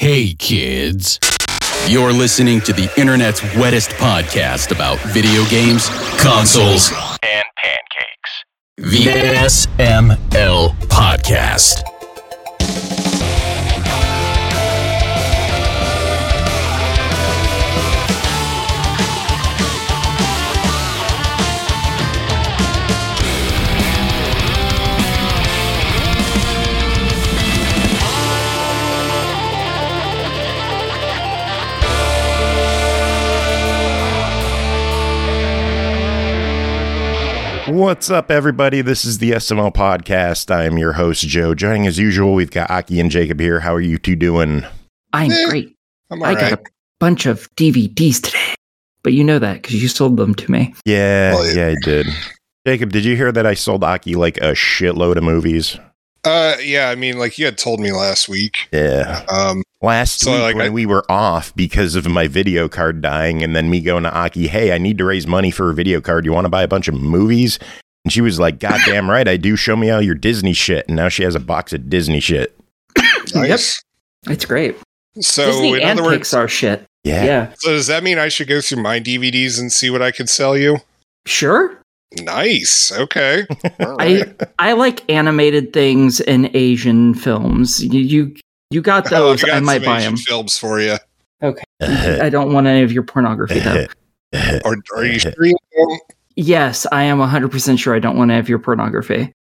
Hey kids, you're listening to the internet's wettest podcast about video games, consoles, and pancakes. The SML Podcast. What's up, everybody? This is the SML Podcast. I'm your host, Joe. Joining as usual, we've got Aki and Jacob here. How are you two doing? I'm great. I'm all I right. got a bunch of DVDs today, but you know that because you sold them to me. Yeah, I did. Jacob, did you hear that I sold Aki like a shitload of movies? Yeah, I mean, like you had told me last week. Yeah. Last week when we were off because of my video card dying, and then me going to Aki, hey, I need to raise money for a video card. You want to buy a bunch of movies? And she was like, goddamn right, I do. Show me all your Disney shit. And now she has a box of Disney shit. Nice. Yep. It's great. So, Disney in and other words, Pixar shit. Yeah. so does that mean I should go through my DVDs and see what I could sell you? Sure. Nice. Okay. All right. I like animated things and Asian films. You got those. I got I might some buy Asian them. films for you. Okay. I don't want any of your pornography though. Are you sure you don't? Yes, I am 100% sure I don't want any of your pornography.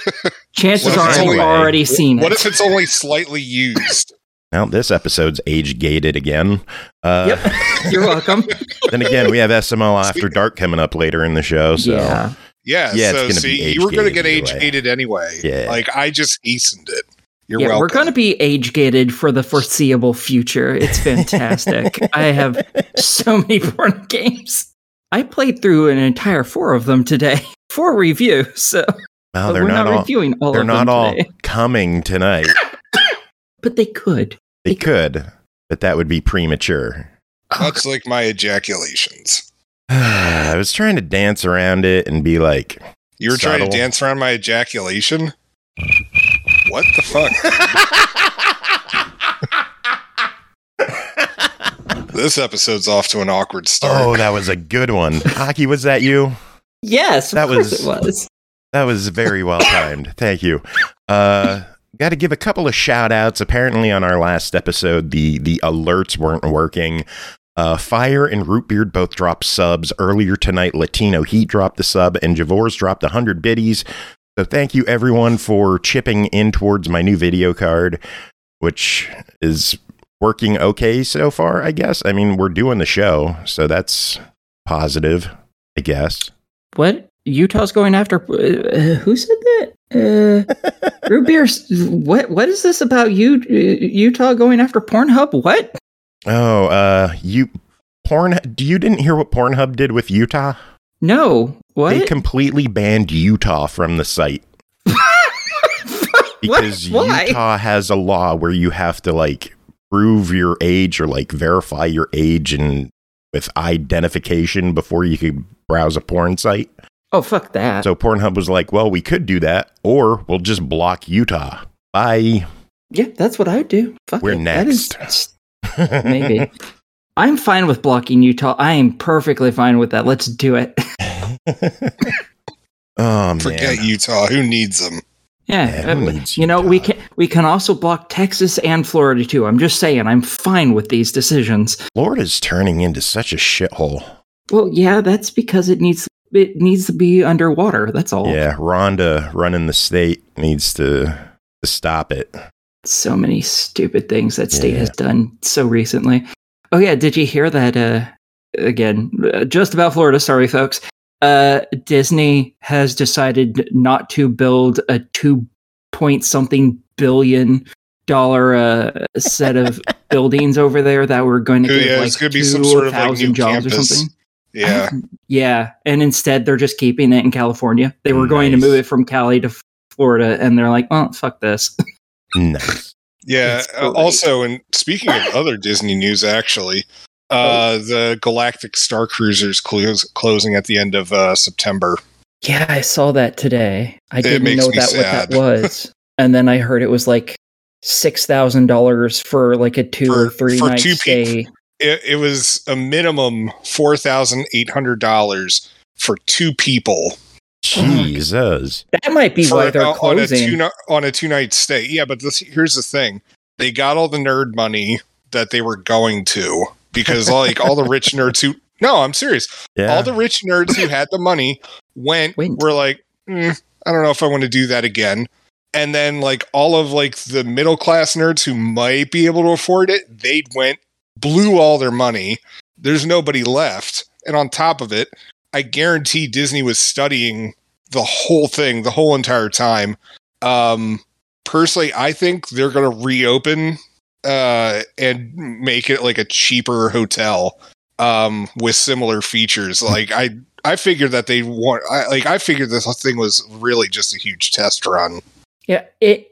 Chances What if are it's I've only- already seen it. What if it's only slightly used? Well, this episode's age-gated again. Yep. You're welcome. Then again, we have SML After Dark coming up later in the show. So. Yeah. Yeah, Yeah, it's so gonna be see, you were going to get age-gated age-gated anyway. Yeah. Like, I just hastened it. You're Yeah, welcome. we're going to be age-gated for the foreseeable future. It's fantastic. I have so many porn games. I played through an entire 4 of them today for review. So Well, but they're we're not all. reviewing all They're of not them all today. coming tonight. But they could. They could, but that would be premature. That's like my ejaculations. I was trying to dance around it and be like, You were trying to Subtle. dance around my ejaculation? What the fuck? This episode's off to an awkward start. oh, that was a good one. Aki, was that you? Yes, That of course was- it was. That was very well timed. Thank you. Got to give a couple of shout outs. Apparently, on our last episode, the alerts weren't working. Fire and Rootbeard both dropped subs. Earlier tonight, Latino Heat dropped the sub, and Javor's dropped 100 biddies. So thank you, everyone, for chipping in towards my new video card, which is working okay so far, I guess. I mean, we're doing the show, so that's positive, I guess. What? Utah's going after... who said that? Root beer... What is this about Utah going after Pornhub? What? Oh, you didn't hear what Pornhub did with Utah? No. What? They completely banned Utah from the site. Because Why? Utah has a law where you have to like prove your age or like verify your age and with identification before you could browse a porn site. Oh, fuck that. So Pornhub was like, well, we could do that, or we'll just block Utah. Bye. Yeah, that's what I would do. Fuck We're it. next. That is, maybe. I'm fine with blocking Utah. I am perfectly fine with that. Let's do it. Oh, man. Forget Utah. Who needs them? Yeah, who needs you know, Utah? we can also block Texas and Florida too. I'm just saying, I'm fine with these decisions. Florida's turning into such a shithole. Well, yeah, that's because it needs to be underwater. That's all. Yeah, Rhonda running the state needs to stop it. So many stupid things that state Yeah. has done so recently. Oh yeah, did you hear that? Again, just about Florida. Sorry, folks. Disney has decided not to build a $2-point-something billion set of buildings over there that were going to Yeah, give it's like gonna be some sort of, like, 2,000 new jobs or campus. something. Yeah. Yeah, and instead they're just keeping it in California. They were going to Nice. move it from Cali to Florida, and they're like, "Well, fuck this." Nice. Yeah. It's great. Also, and speaking of other Disney news, actually, the Galactic Star Cruiser's closing at the end of September. Yeah, I saw that today. I It didn't makes know me what sad. that was, and then I heard it was like $6,000 for like a 2 or 3 night stay. It was a minimum $4,800 for 2 people. Jesus. That might be why they're closing. On a 2-night stay. Yeah, but here's the thing. They got all the nerd money that they were going to, because like all the rich nerds who... No, I'm serious. Yeah. All the rich nerds who had the money were like, I don't know if I want to do that again. And then like all of like the middle class nerds who might be able to afford it, they blew all their money. There's nobody left. And on top of it, I guarantee Disney was studying the whole thing the whole entire time. Personally, I think they're going to reopen and make it like a cheaper hotel with similar features. Like I figured that I figured this thing was really just a huge test run. Yeah,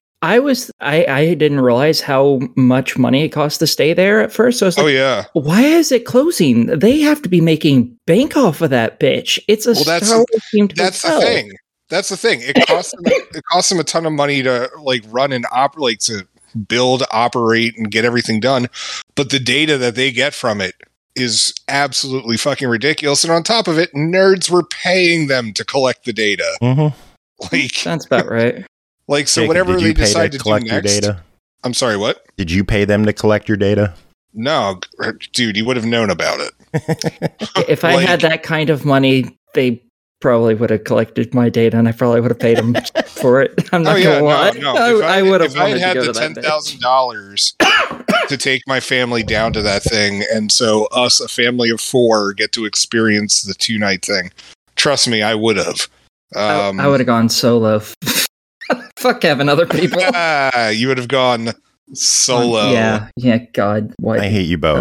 I didn't realize how much money it cost to stay there at first. So I was like, why is it closing? They have to be making bank off of that bitch. It's a that's the thing. That's the thing. It costs them a ton of money to like run and operate, to build, operate, and get everything done. But the data that they get from it is absolutely fucking ridiculous. And on top of it, nerds were paying them to collect the data. Mm-hmm. Like, sounds about right. Like, so Jacob, whatever they decide to collect do your next. Data? I'm sorry, what? Did you pay them to collect your data? No, dude, you would have known about it. If I had that kind of money, they probably would have collected my data, and I probably would have paid them for it. I'm not gonna lie. No. I would have. If I had the $10,000 to take my family down to that thing, and so us, a family of 4, get to experience the 2-night thing. Trust me, I would have. I would have gone solo. Fuck having other people. You would have gone solo. Yeah. God, what? I hate you both.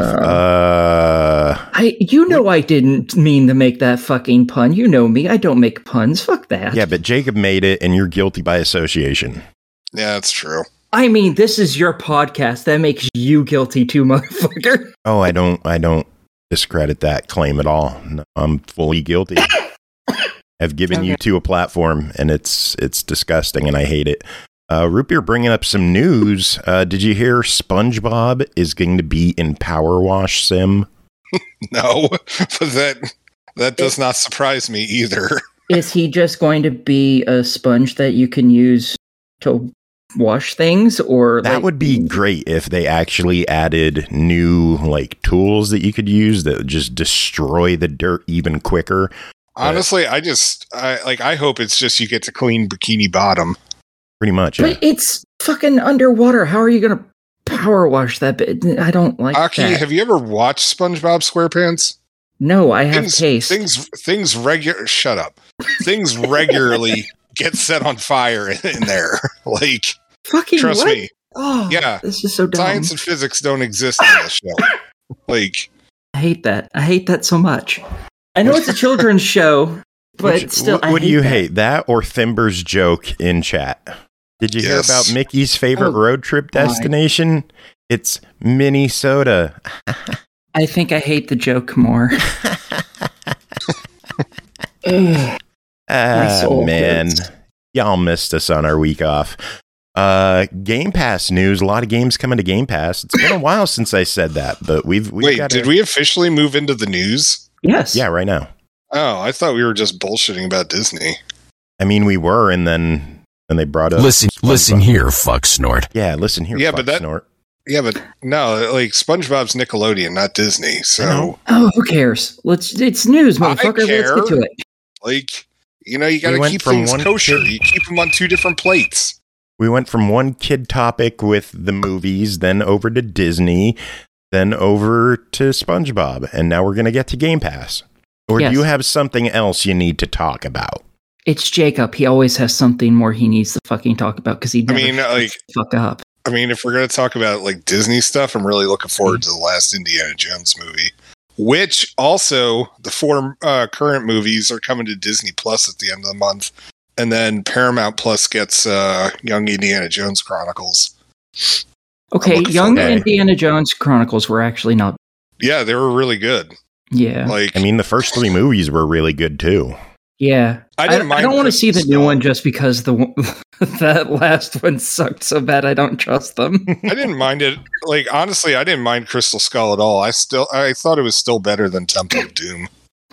I didn't mean to make that fucking pun. You know me. I don't make puns. Fuck that. Yeah, but Jacob made it, and you're guilty by association. Yeah, that's true. I mean, this is your podcast. That makes you guilty too, motherfucker. Oh, I don't discredit that claim at all. No, I'm fully guilty. I've given you 2 a platform, and it's disgusting, and I hate it. Root Beer bringing up some news. Did you hear SpongeBob is going to be in Power Wash Sim? No, but that does not surprise me either. Is he just going to be a sponge that you can use to wash things? Or that would be great if they actually added new like tools that you could use that would just destroy the dirt even quicker. Honestly, I hope it's just you get to clean Bikini Bottom. Pretty much, but it's fucking underwater. How are you going to power wash that bit? I don't like Aki, that. Have you ever watched SpongeBob SquarePants? No, I have taste. Shut up. Things regularly get set on fire in there. Like, fucking trust what? me. Oh, yeah, this is so dumb. Science and physics don't exist in this show. Like, I hate that. I hate that so much. I know it's a children's show, but still, what do you hate? That or Thimber's joke in chat? Did you hear about Mickey's favorite road trip destination? It's Minnesota. I think I hate the joke more. Man. Y'all missed us on our week off. Game Pass news. A lot of games coming to Game Pass. It's been a while since I said that, but we've Wait, did we officially move into the news? Yes. Yeah, right now. Oh, I thought we were just bullshitting about Disney. I mean, we were, and then they brought up... Listen here, fuck snort. Yeah, listen here, fuck snort. Yeah, but no, like, SpongeBob's Nickelodeon, not Disney, so... Oh, who cares? It's news, motherfucker. Let's get to it. Like, you gotta keep things kosher. You keep them on 2 different plates. We went from one kid topic with the movies, then over to Disney, then over to SpongeBob, and now we're going to get to Game Pass. Or do you have something else you need to talk about? It's Jacob. He always has something more he needs to fucking talk about because he never fuck up. I mean, if we're going to talk about like Disney stuff, I'm really looking forward to the last Indiana Jones movie, which also the 4 current movies are coming to Disney Plus at the end of the month. And then Paramount Plus gets Young Indiana Jones Chronicles. Okay, Young Indiana Jones Chronicles were actually not... Yeah, they were really good. Yeah. I mean, the first 3 movies were really good, too. Yeah, I didn't mind I don't want to see the Crystal new Skull. one just because that last one sucked so bad. I don't trust them. I didn't mind it. Like, honestly, I didn't mind Crystal Skull at all. I thought it was still better than Temple of Doom.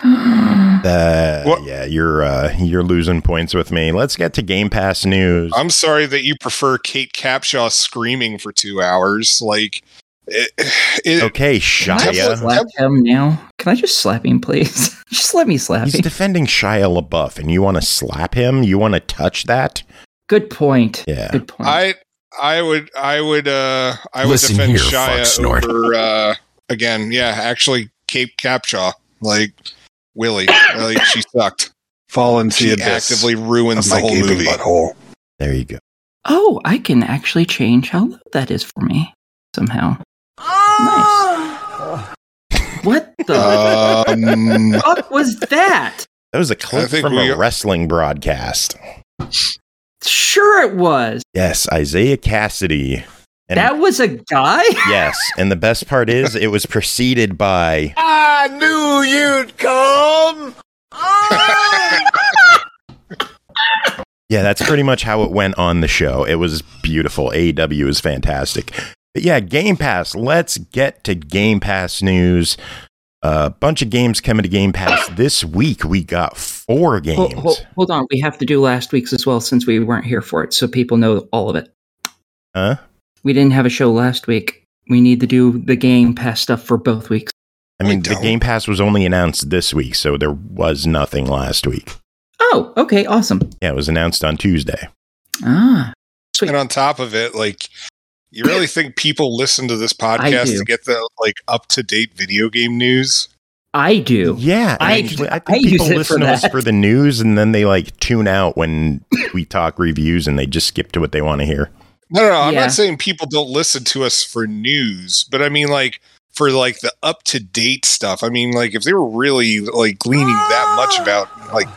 Yeah, you're losing points with me. Let's get to Game Pass news. I'm sorry that you prefer Kate Capshaw screaming for 2 hours. Like, Okay, Can I Shia. slap him now? Can I just slap him, please? Just let me slap He's him. defending Shia LaBeouf, and you want to slap him? You want to touch that? Good point. Yeah. Good point. I would Listen defend here, fuck Shia snort. over again. Yeah, actually, Kate Capshaw, like Willie, like she sucked. Fall into She the abyss actively ruins of the my whole gaping movie. butthole. There you go. Oh, I can actually change how loud that is for me somehow. Nice. What the fuck was that? That was a clip think from we- a wrestling broadcast. Sure it was. Yes, Isaiah Cassidy. And That was a guy? yes, and the best part is it was preceded by I knew you'd come. yeah, that's pretty much how it went on the show. It was beautiful. AEW is fantastic. But yeah, Game Pass. Let's get to Game Pass news. A bunch of games coming to Game Pass this week. We got 4 games. Hold on. We have to do last week's as well since we weren't here for it, so people know all of it. Huh? We didn't have a show last week. We need to do the Game Pass stuff for both weeks. I mean, We the don't. Game Pass was only announced this week, so there was nothing last week. Oh, okay. Awesome. Yeah, it was announced on Tuesday. Ah, sweet. And on top of it, like, you really think people listen to this I podcast do. to get the like up to date video game news? I do. Yeah, I actually, I I think use people it listen for to us that. for the news, and then they like tune out when we talk reviews, and they just skip to what they want to hear. No. I'm Yeah. not saying people don't listen to us for news, but I mean, like, for like the up to date stuff. I mean, like, if they were really like gleaning that much about like,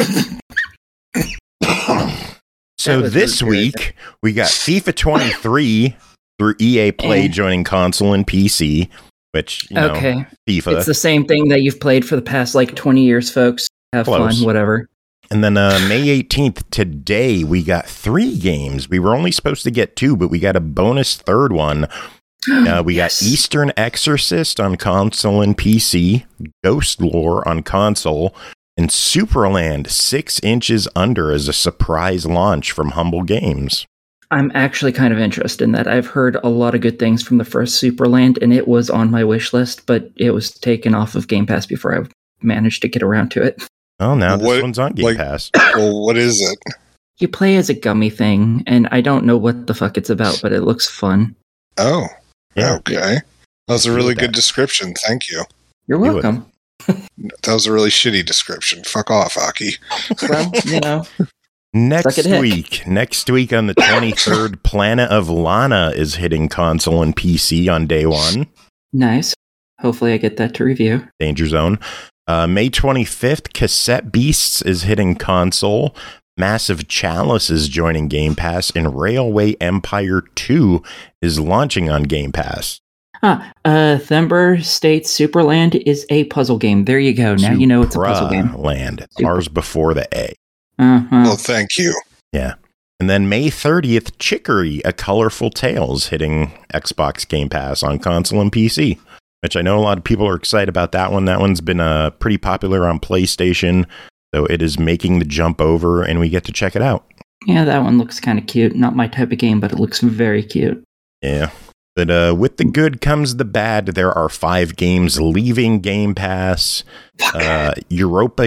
So was this really good. week we got FIFA 23 through EA Play Eh. joining console and PC, which you know, Okay. FIFA. It's the same thing that you've played for the past like 20 years, folks. Have Close. fun, whatever. And then May 18th, today, we got 3 games. We were only supposed to get 2, but we got a bonus third one. We Yes. got Eastern Exorcist on console and PC, Ghost Lore on console, and Superland 6 inches under as a surprise launch from Humble Games. I'm actually kind of interested in that. I've heard a lot of good things from the first Superland, and it was on my wish list, but it was taken off of Game Pass before I managed to get around to it. Oh, now this What- one's on Game like- Pass. well, what is it? You play as a gummy thing, and I don't know what the fuck it's about, but it looks fun. Yeah. Oh, okay. That was a Feel really that. good description. Thank you. You're Do it. welcome. That was a really shitty description. Fuck off, Aki. Well, you know. Next Suck it, Hick. week on the 23rd, Planet of Lana is hitting console and PC on day 1. Nice. Hopefully I get that to review. Danger Zone. May 25th, Cassette Beasts is hitting console. Massive Chalice is joining Game Pass, and Railway Empire 2 is launching on Game Pass. Thumber State Superland is a puzzle game. There you go. Now you know it's a puzzle game. Land. Super. R's before the A. Uh-huh. Well, thank you. Yeah. And then May 30th, Chicory, A Colorful Tales, hitting Xbox Game Pass on console and PC, which I know a lot of people are excited about that one. That one's been pretty popular on PlayStation, so it is making the jump over, and we get to check it out. Yeah, that one looks kind of cute. Not my type of game, but it looks very cute. Yeah. But with the good comes the bad. There are 5 games leaving Game Pass. Europa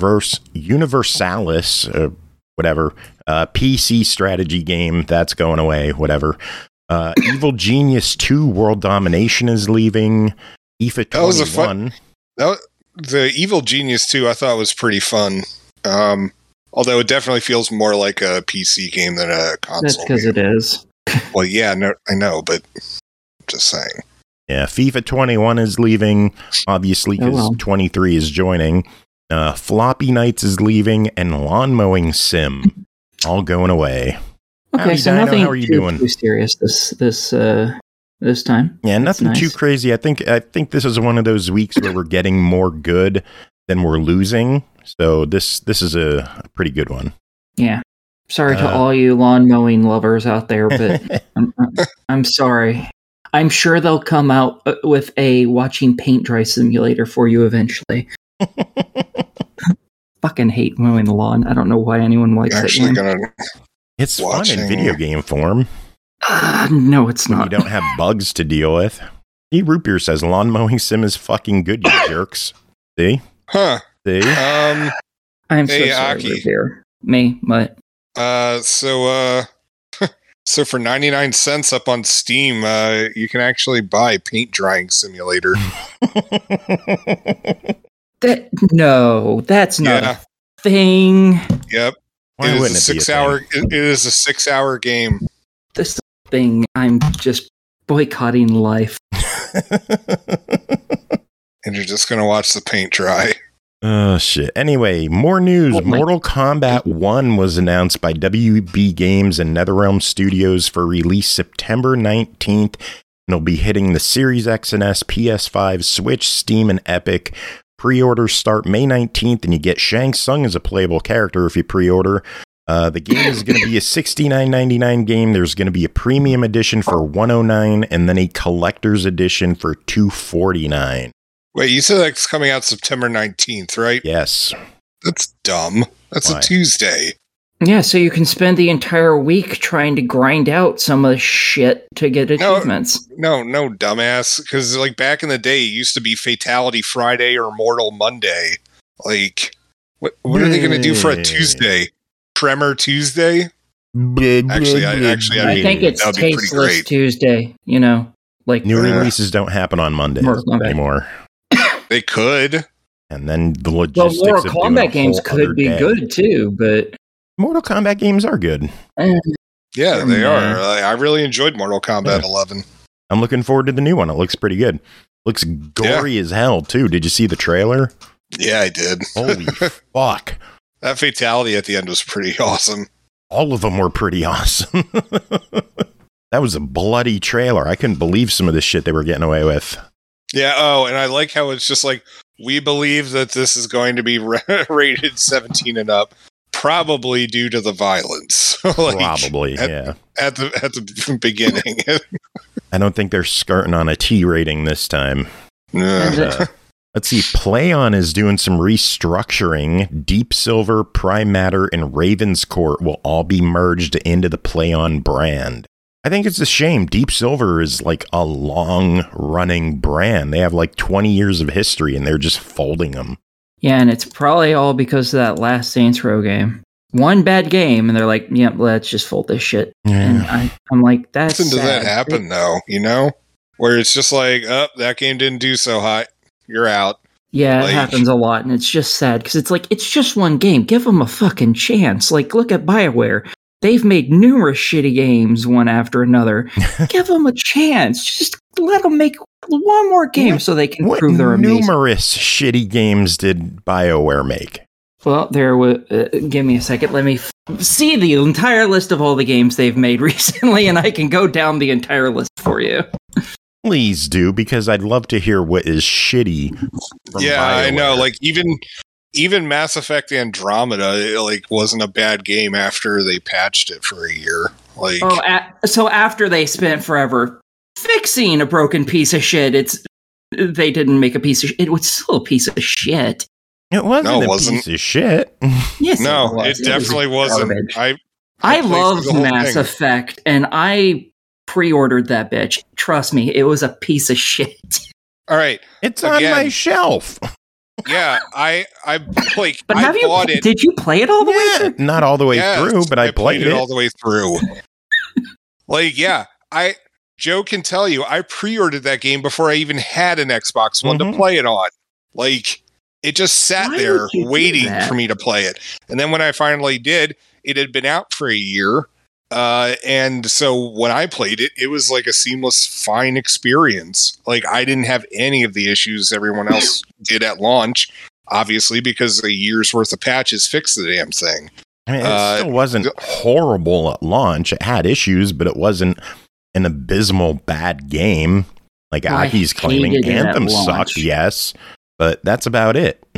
Universalis, whatever. PC strategy game, that's going away, whatever. Evil Genius 2 World Domination is leaving. FIFA 21. That was a fun- The Evil Genius 2 I thought was pretty fun. Although it definitely feels more like a PC game than a console That's because game. it is. Well, yeah, no, I know, but just saying. Yeah, FIFA 21 is leaving, obviously, because Oh, well. 23 is joining. Floppy Nights is leaving, and Lawn Mowing Sim all going away. Okay, Howdy, so Dino, nothing how are you doing? too serious this time. Yeah, That's nothing too nice. crazy. I think this is one of those weeks where we're getting more good than we're losing. So this is a pretty good one. Yeah. Sorry to all you lawn mowing lovers out there, but I'm sorry. I'm sure they'll come out with a watching paint dry simulator for you eventually. Fucking hate mowing the lawn. I don't know why anyone likes it. It's fun in video game form. No, it's not. You don't have bugs to deal with. Root Beer says lawn mowing sim is fucking good, you jerks. See? Huh. See? I'm so sorry, Root Beer. Me, what? So for 99 cents up on Steam, you can actually buy Paint Drying Simulator. That's not a thing. Yep. Why it wouldn't is it be a 6 hour. It is a 6 hour game. This thing, I'm just boycotting life. And you're just gonna watch the paint dry. Oh, shit. Anyway, more news. Mortal Kombat 1 was announced by WB Games and NetherRealm Studios for release September 19th. And it'll be hitting the Series X and S, PS5, Switch, Steam, and Epic. Pre-orders start May 19th, and you get Shang Tsung as a playable character if you pre-order. The game is going to be a $69.99 game. There's going to be a premium edition for $109, and then a collector's edition for $249. Wait, you said that's coming out September 19th, right? Yes. That's dumb. That's Why? a Tuesday. Yeah, so you can spend the entire week trying to grind out some of the shit to get achievements. No, dumbass. Because like back in the day, it used to be Fatality Friday or Mortal Monday. Like, what are they going to do for a Tuesday? Tremor Tuesday? Actually, I think it's Tasteless Tuesday. You know, like new releases don't happen on Mondays anymore. They could. And then the logistics Mortal of doing Kombat games could be good too, but Mortal Kombat games are good. Yeah, they are. I really enjoyed Mortal Kombat 11. I'm looking forward to the new one. It looks pretty good. Looks gory as hell too. Did you see the trailer? Yeah, I did. Holy fuck. That fatality at the end was pretty awesome. All of them were pretty awesome. That was a bloody trailer. I couldn't believe some of the shit they were getting away with. Yeah, and I like how it's just like, we believe that this is going to be rated 17 and up, probably due to the violence. Probably, yeah. At the beginning. I don't think they're skirting on a T rating this time. Let's see. PlayOn is doing some restructuring. Deep Silver, Prime Matter, and Raven's Court will all be merged into the PlayOn brand. I think it's a shame. Deep Silver is like a long-running brand. They have like 20 years of history, and they're just folding them. Yeah, and it's probably all because of that last Saints Row game. One bad game, and they're like, "Yep, let's just fold this shit." Yeah. And I'm like, "That's does that happen though? You know, where it's just like, "Oh, that game didn't do so hot. You're out." Yeah, it happens a lot, and it's just sad because it's like it's just one game. Give them a fucking chance. Like, look at BioWare. They've made numerous shitty games one after another. Give them a chance. Just let them make one more game so they can prove they're amazing. Numerous shitty games did BioWare make? Well, give me a second. Let me see the entire list of all the games they've made recently, and I can go down the entire list for you. Please do, because I'd love to hear what is shitty from BioWare. I know. Like, even Mass Effect Andromeda, wasn't a bad game after they patched it for a year. So after they spent forever fixing a broken piece of shit, they didn't make a piece of shit. It was still a piece of shit. It wasn't piece of shit. Yes, no, it definitely wasn't. I love Mass Effect, and I pre-ordered that bitch. Trust me, it was a piece of shit. All right, it's on my shelf. Yeah, I like. But I bought it. Did you play it all the way through? Not all the way through, but I played it all the way through. Joe can tell you, I pre-ordered that game before I even had an Xbox One to play it on. It just sat there waiting for me to play it, and then when I finally did, it had been out for a year. And so when I played it, it was like a seamless, fine experience. I didn't have any of the issues everyone else did at launch, obviously, because a year's worth of patches fixed the damn thing. I mean, it still wasn't horrible at launch. It had issues, but it wasn't an abysmal bad game like Aki's claiming. Anthem sucked, yes, but that's about it.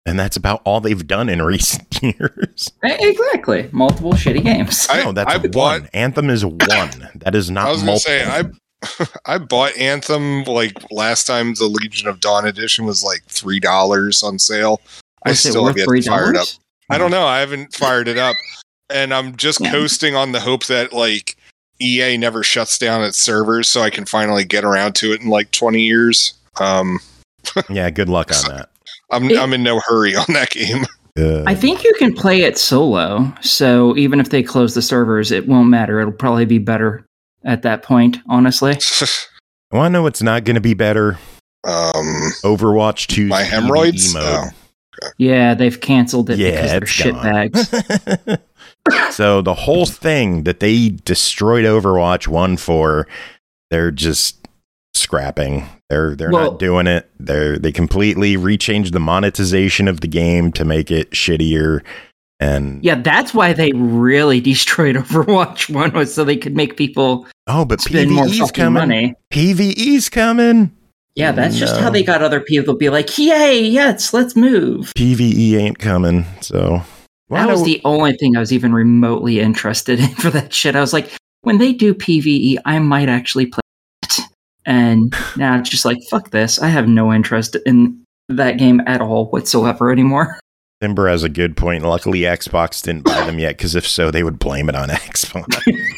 And that's about all they've done in recent years. Exactly. Multiple shitty games. No, that's one. Anthem is one. That is not multiple. I was going to say, I bought Anthem like last time the Legion of Dawn edition was like $3 on sale. I still have yet to fire it up. I don't know. I haven't fired it up. And I'm just coasting on the hope that like EA never shuts down its servers so I can finally get around to it in like 20 years. Yeah, good luck on that. I'm in no hurry on that game. I think you can play it solo, so even if they close the servers, it won't matter. It'll probably be better at that point, honestly. I want to know what's not going to be better. Overwatch 2's my hemorrhoids? mode. Oh, okay. Yeah, they've canceled it because they're shitbags. So the whole thing that they destroyed Overwatch 1 for, they're just scrapping. They're not doing it. They completely rechanged the monetization of the game to make it shittier. And yeah, that's why they really destroyed Overwatch 1 was so they could make people but spend more fucking money. PvE's coming. Yeah, that's just how they got other people to be like, yay, yes, let's move. PvE ain't coming, so... That was the only thing I was even remotely interested in for that shit. I was like, when they do PvE, I might actually play it. And now it's just like, fuck this. I have no interest in that game at all whatsoever anymore. Timber has a good point. Luckily, Xbox didn't buy them yet, because if so, they would blame it on Xbox.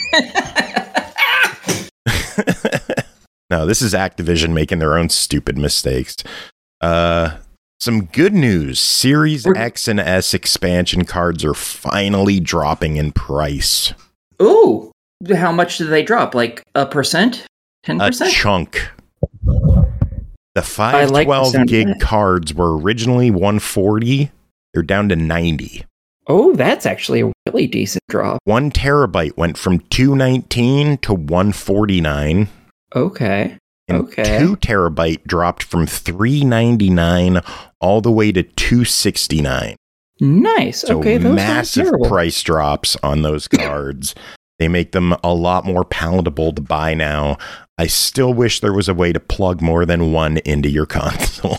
No, this is Activision making their own stupid mistakes. Some good news. Series X and S expansion cards are finally dropping in price. Ooh. How much do they drop? Like 1%? 10%? A chunk. The 512 gig cards were originally $140. They're down to $90. Oh, that's actually a really decent drop. 1 terabyte went from $219 to $149. Okay. And 2 terabyte dropped from $399 all the way to $269. Nice. So okay, those massive price drops on those cards. They make them a lot more palatable to buy now. I still wish there was a way to plug more than one into your console.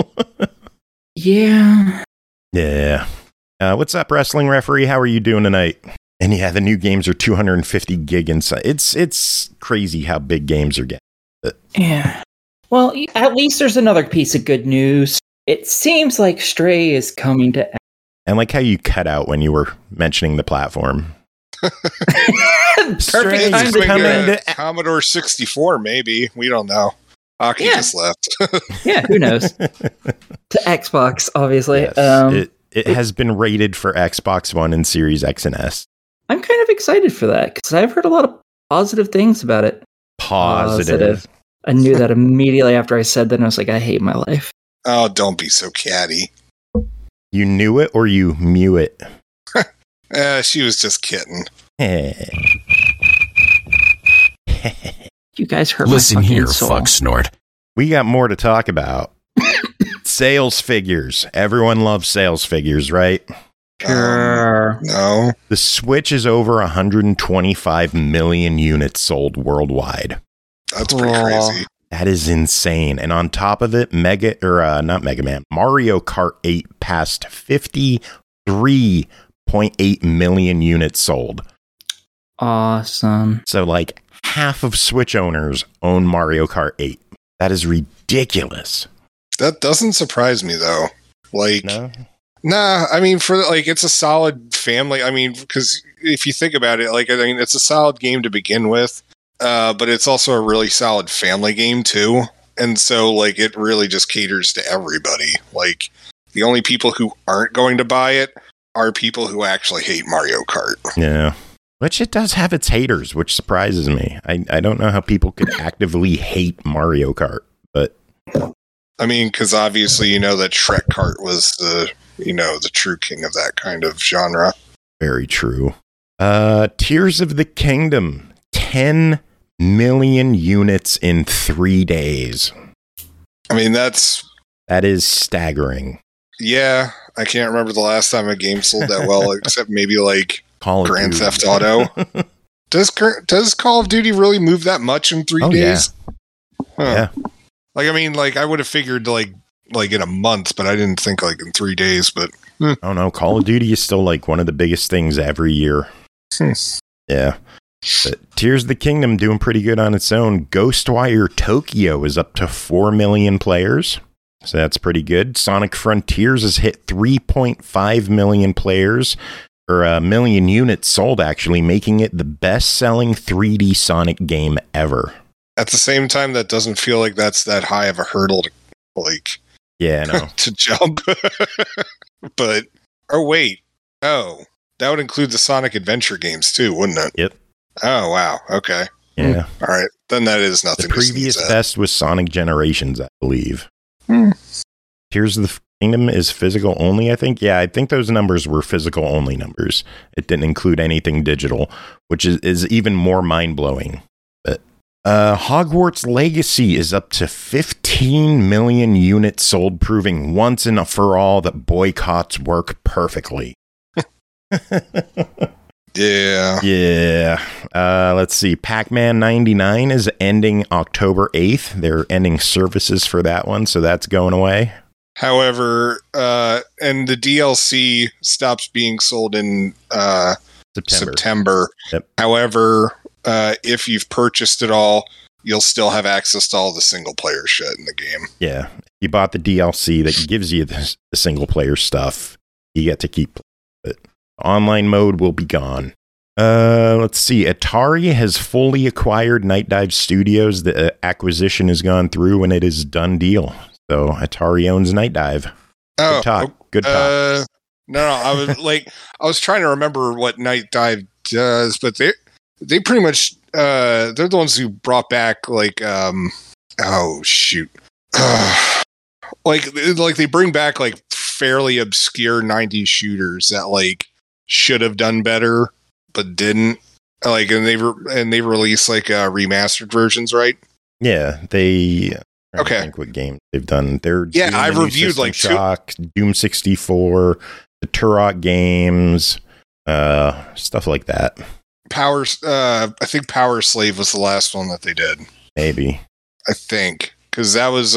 Yeah. Yeah. What's up, Wrestling Referee? How are you doing tonight? And yeah, the new games are 250 gig inside. It's crazy how big games are getting. Yeah. Well, at least there's another piece of good news. It seems like Stray is coming to... And like how you cut out when you were mentioning the platform. Perfect time to come into Commodore 64, maybe. We don't know. Aki just left. Yeah, who knows? To Xbox, obviously. Yes, it has been rated for Xbox One and Series X and S. I'm kind of excited for that, because I've heard a lot of positive things about it. Positive. I knew that immediately after I said that, and I was like, I hate my life. Oh, don't be so catty. You knew it or you mew it? She was just kidding. You guys hurt Listen my fucking here, soul. fuck snort. We got more to talk about. Sales figures. Everyone loves sales figures, right? Sure. No. The Switch is over 125 million units sold worldwide. That's pretty crazy. That is insane. And on top of it, Mario Kart 8 passed 53.8 million units sold. Awesome. So like half of Switch owners own Mario Kart 8. That is ridiculous. That doesn't surprise me though. Like, no? Nah, I mean, for like, it's a solid family. I mean, because if you think about it, like, I mean, it's a solid game to begin with. But it's also a really solid family game too. And so like it really just caters to everybody. Like the only people who aren't going to buy it are people who actually hate Mario Kart. Yeah. Which it does have its haters, which surprises me. I don't know how people could actively hate Mario Kart, but I mean, because obviously you know that Shrek Kart was the true king of that kind of genre. Very true. Tears of the Kingdom. 10 million units in 3 days. I mean, that is staggering. Yeah, I can't remember the last time a game sold that well, except maybe like Grand Theft Auto. Does Call of Duty really move that much in 3 days? Yeah. Huh. Yeah. Like, I mean, like I would have figured like, like in a month, but I didn't think like in 3 days. But I don't know. Call of Duty is still like one of the biggest things every year. Yeah. But Tears of the Kingdom doing pretty good on its own. Ghostwire Tokyo is up to 4 million players. So that's pretty good. Sonic Frontiers has hit 3.5 million players, or a million units sold, actually, making it the best-selling 3D Sonic game ever. At the same time, that doesn't feel like that's that high of a hurdle to, like, yeah, no. to jump. But, that would include the Sonic Adventure games too, wouldn't it? Yep. Oh, wow. Okay. Yeah. All right. Then that is nothing. The previous best was Sonic Generations, I believe. Hmm. Tears of the Kingdom is physical only, I think. Yeah, I think those numbers were physical only numbers. It didn't include anything digital, which is even more mind-blowing. But Hogwarts Legacy is up to 15 million units sold, proving once and for all that boycotts work perfectly. Yeah. Yeah. Let's see. Pac-Man 99 is ending October 8th. They're ending services for that one, so that's going away. However, and the DLC stops being sold in September. Yep. However, if you've purchased it all, you'll still have access to all the single-player shit in the game. Yeah. You bought the DLC that gives you the single-player stuff. You get to keep it. Online mode will be gone. Let's see. Atari has fully acquired Night Dive Studios. The acquisition has gone through and it is done deal. So Atari owns Night Dive. Oh, Good talk. Good talk. No, I was I was trying to remember what Night Dive does, but they pretty much they're the ones who brought back like like they bring back like fairly obscure 90s shooters that like should have done better but didn't, like, and they release like remastered versions, right? Yeah, they okay. I think what games they've done. I've reviewed like Shock, Doom 64, the Turok games, stuff like that. I think Power Slave was the last one that they did. Maybe. I think because that was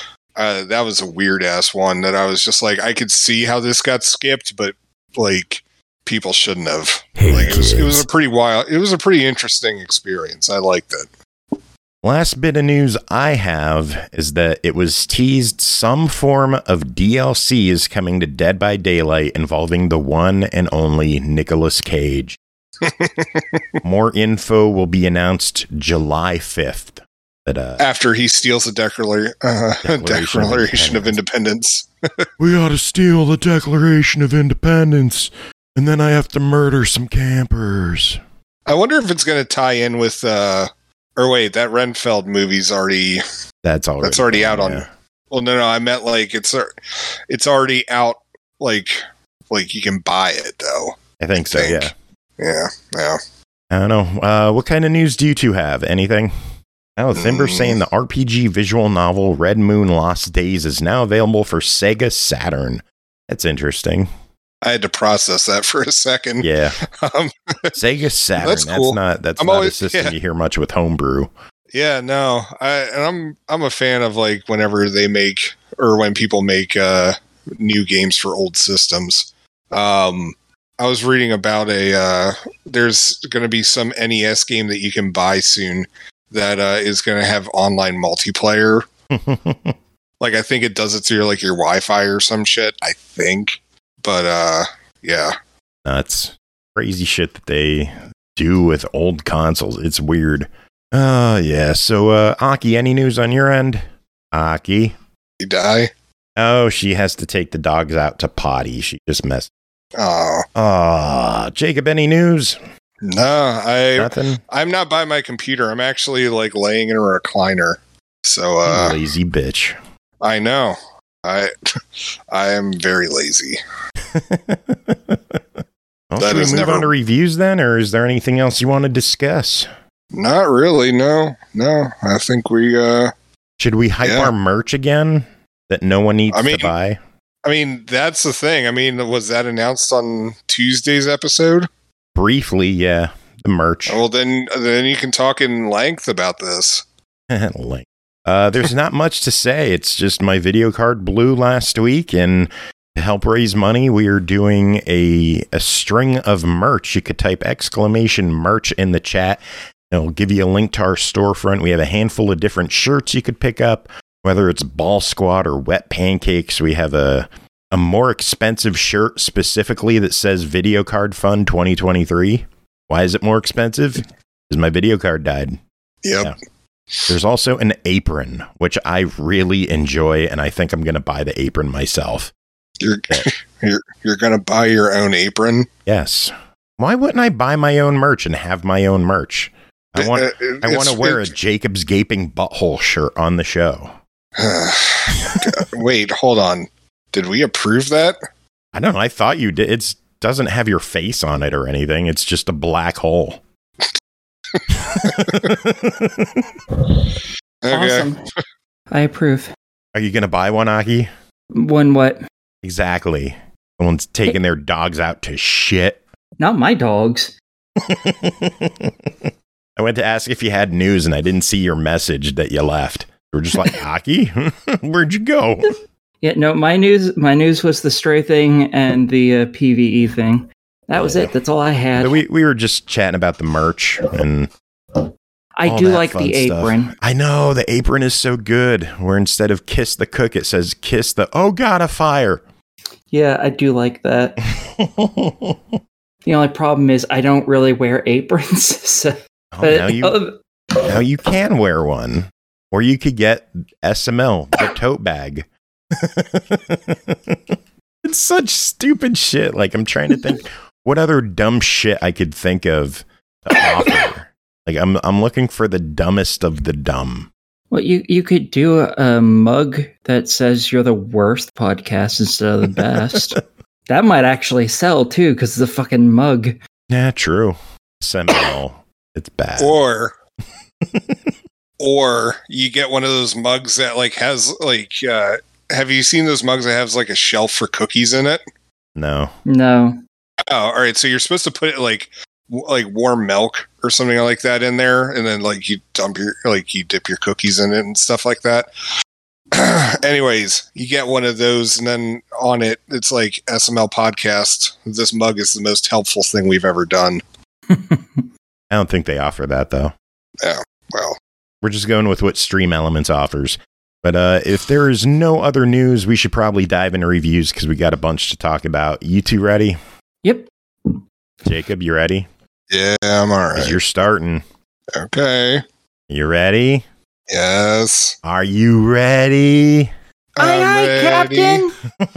a weird ass one that I was just like, I could see how this got skipped, but like people shouldn't have. Hey, like it was a pretty interesting experience. I liked it. Last bit of news I have is that it was teased some form of DLC is coming to Dead by Daylight involving the one and only Nicolas Cage. More info will be announced July 5th. After he steals the Declaration of Independence. We gotta steal the Declaration of Independence, and then I have to murder some campers. I wonder if it's going to tie in with that Renfeld movie's already... That's already out on... Well, no, I meant like it's already out, like you can buy it, though. I think so, yeah. Yeah. I don't know. What kind of news do you two have? Anything? Oh, Thimber saying the RPG visual novel Red Moon Lost Days is now available for Sega Saturn. That's interesting. I had to process that for a second. Yeah. Sega Saturn. That's cool. That's not a system you hear much with homebrew. Yeah, no. I'm a fan of like whenever they make or when people make new games for old systems. I was reading about there's going to be some NES game that you can buy soon that is going to have online multiplayer. Like I think it does it through like your Wi-Fi or some shit, I think. But yeah. That's crazy shit that they do with old consoles. It's weird. Yeah. So Aki, any news on your end? Aki? You die? Oh, she has to take the dogs out to potty. She just messed. Oh. Jacob, any news? No, Nothing? I'm not by my computer. I'm actually like laying in a recliner. So lazy bitch. I know. I am very lazy. Well, should we move on to reviews then, or is there anything else you want to discuss? Not really, no. I think we should we hype our merch again that no one needs to buy? I mean, that's the thing. I mean, was that announced on Tuesday's episode? Briefly, yeah. The merch. Well, then you can talk in length about this. Length. There's not much to say. It's just my video card blew last week, and to help raise money, we are doing a string of merch. You could type !merch in the chat. It'll give you a link to our storefront. We have a handful of different shirts you could pick up, whether it's Ball Squad or Wet Pancakes. We have a more expensive shirt specifically that says Video Card Fun 2023. Why is it more expensive? Because my video card died. Yep. Yeah. There's also an apron, which I really enjoy, and I think I'm going to buy the apron myself. You're going to buy your own apron? Yes. Why wouldn't I buy my own merch and have my own merch? I want to wear a Jacob's Gaping Butthole shirt on the show. Wait, hold on. Did we approve that? I don't know. I thought you did. It doesn't have your face on it or anything. It's just a black hole. Okay. Awesome. I approve. Are you going to buy one, Aki? One what? Exactly. Someone's taking their dogs out to shit. Not my dogs. I went to ask if you had news, and I didn't see your message that you left. You were just like, Aki, where'd you go? Yeah, no, my news was the Stray thing and the PvE thing. That was it. That's all I had. So we were just chatting about the merch, and I do like the apron. Stuff. I know, the apron is so good, where instead of kiss the cook, it says kiss the, oh god, a fire. Yeah, I do like that. The only problem is I don't really wear aprons. So, now you can wear one. Or you could get SML, the tote bag. It's such stupid shit. Like, I'm trying to think what other dumb shit I could think of to offer. Like, I'm looking for the dumbest of the dumb. Well, you could do a mug that says you're the worst podcast instead of the best. That might actually sell, too, because it's a fucking mug. Yeah, true. Seminole. It's bad. Or you get one of those mugs that, like, has, like, have you seen those mugs that has, like, a shelf for cookies in it? No. No. Oh, all right. So you're supposed to put it, like warm milk or something like that in there, and then, like, you dip your cookies in it and stuff like that. Anyways, you get one of those, and then on it, it's like SML podcast. This mug is the most helpful thing we've ever done. I don't think they offer that, though. Yeah, well. We're just going with what Stream Elements offers. But if there is no other news, we should probably dive into reviews because we got a bunch to talk about. You two ready? Yep. Jacob, you ready? Yeah, I'm all right. You're starting. Okay. You ready? Yes. Are you ready? Aye, Captain.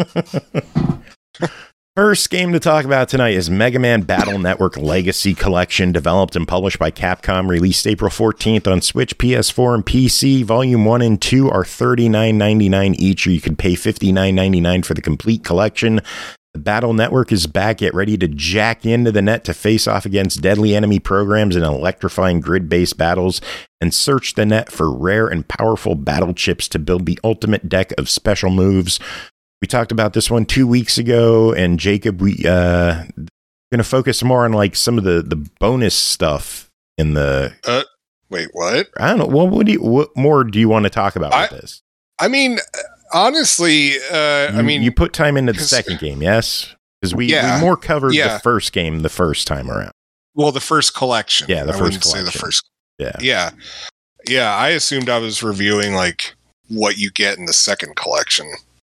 First game to talk about tonight is Mega Man Battle Network Legacy Collection, developed and published by Capcom, released April 14th on Switch, PS4, and PC. Volume 1 and 2 are $39.99 each, or you can pay $59.99 for the complete collection. The Battle Network is back. Get ready to jack into the net to face off against deadly enemy programs in electrifying grid-based battles, and search the net for rare and powerful battle chips to build the ultimate deck of special moves. We talked about this one 2 weeks ago, and Jacob, we going to focus more on like some of the bonus stuff in the. Wait, what? I don't know. Well, what more do you want to talk about with this? I mean, honestly, you put time into the second game, yes? Because we more covered the first game the first time around. Well, the first collection. Yeah, the first collection. Say the first. Yeah. Yeah. I assumed I was reviewing like what you get in the second collection.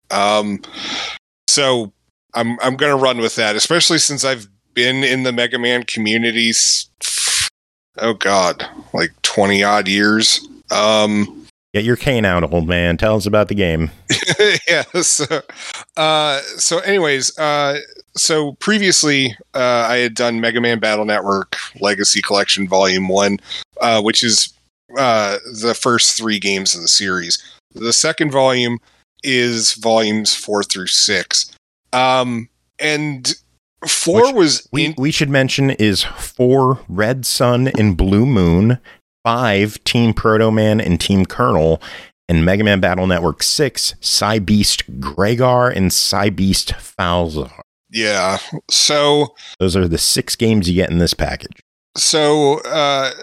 So I'm going to run with that, especially since I've been in the Mega Man communities. Oh God, like 20 odd years. Get your cane out, old man. Tell us about the game. Yeah. So anyways, so previously, I had done Mega Man Battle Network Legacy Collection Volume 1, which is, the first 3 games of the series. The second volume is volumes 4 through 6. And 4 was... We should mention is 4 Red Sun and Blue Moon, 5 Team Proto Man and Team Colonel, and Mega Man Battle Network 6, Psybeast Gregar and Psybeast Falzar. Yeah, so... Those are the 6 games you get in this package. So,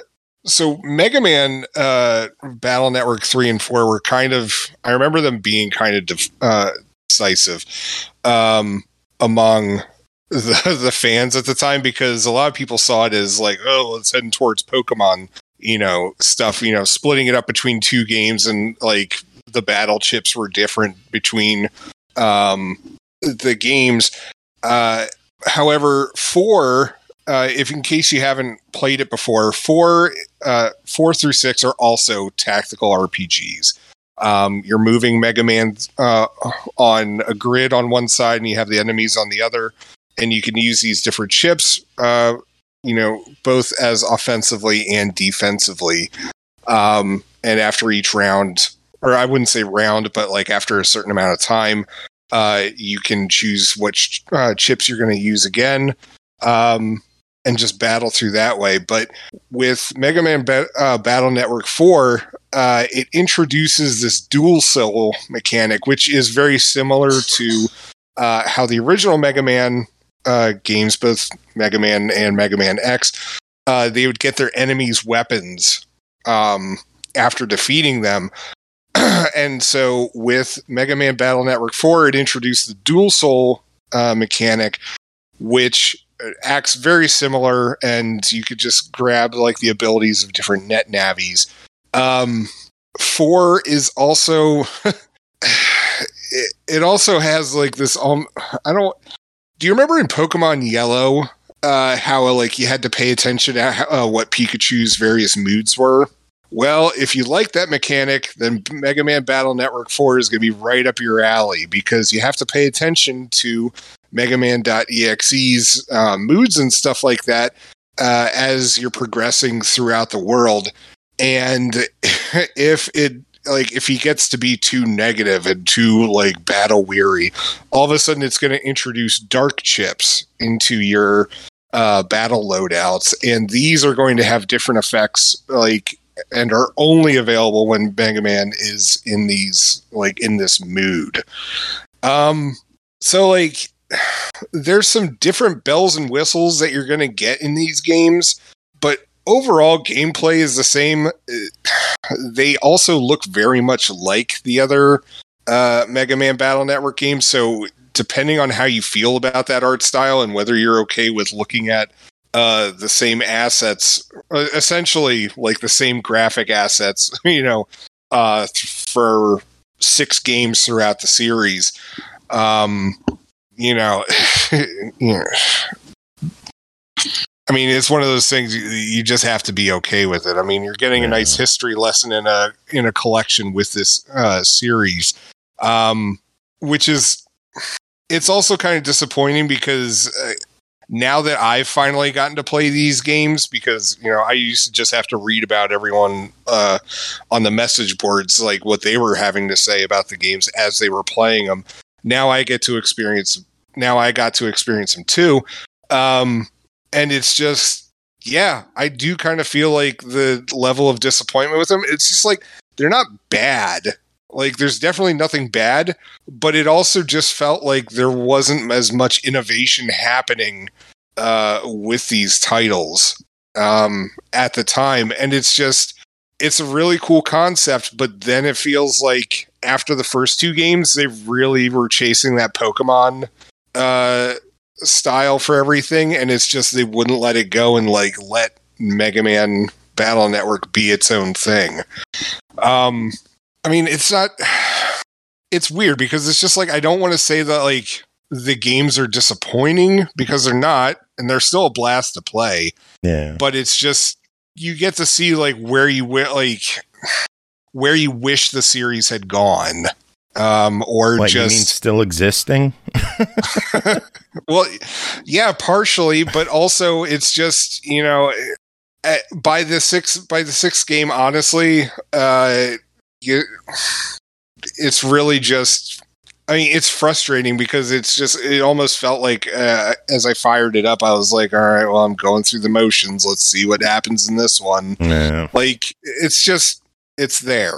So Mega Man Battle Network 3 and 4 were kind of, I remember them being kind of decisive among the fans at the time, because a lot of people saw it as like, oh, it's heading towards Pokemon, stuff, splitting it up between two games, and like the battle chips were different between the games. However, 4, if in case you haven't played it before, 4 through 6 are also tactical RPGs. You're moving Mega Man on a grid on one side, and you have the enemies on the other, and you can use these different chips, both as offensively and defensively. And after each round, or I wouldn't say round, but like after a certain amount of time, you can choose which chips you're going to use again, and just battle through that way. But with Mega Man Battle Network 4, it introduces this dual soul mechanic, which is very similar to how the original Mega Man games, both Mega Man and Mega Man X, they would get their enemies' weapons after defeating them. And so with Mega Man Battle Network 4, it introduced the dual soul mechanic, which acts very similar, and you could just grab like the abilities of different net navies. 4 is also it also has like this do you remember in Pokemon Yellow how like you had to pay attention to what Pikachu's various moods were? Well, if you like that mechanic, then Mega Man Battle Network 4 is going to be right up your alley, because you have to pay attention to Mega Man.exe's moods and stuff like that as you're progressing throughout the world. And if he gets to be too negative and too like battle weary, all of a sudden it's going to introduce dark chips into your battle loadouts, and these are going to have different effects, like, and are only available when Mega Man is in these, like, in this mood. So like, there's some different bells and whistles that you're going to get in these games, but overall gameplay is the same. They also look very much like the other Mega Man Battle Network games, so depending on how you feel about that art style and whether you're okay with looking at the same assets, essentially like the same graphic assets, for 6 games throughout the series. I mean, it's one of those things you just have to be okay with it. I mean, you're getting a nice history lesson in a collection with this series, which is, it's also kind of disappointing because now that I've finally gotten to play these games, because, I used to just have to read about everyone on the message boards, like what they were having to say about the games as they were playing them. Now I got to experience them too. And it's just, I do kind of feel like the level of disappointment with them, it's just like, they're not bad. Like, there's definitely nothing bad, but it also just felt like there wasn't as much innovation happening with these titles at the time. And it's a really cool concept, but then it feels like after the first 2 games, they really were chasing that Pokemon style for everything, and it's just they wouldn't let it go and like let Mega Man Battle Network be its own thing. I mean, it's weird because it's just like, I don't want to say that like the games are disappointing, because they're not, and they're still a blast to play. Yeah. But it's just, you get to see like where you wish the series had gone. Or what, just, you mean still existing? Well, yeah, partially, but also it's just, by the sixth game, honestly, it's really just, I mean, it's frustrating because it almost felt like as I fired it up, I was like, all right, well, I'm going through the motions. Let's see what happens in this one. Yeah. Like, it's there,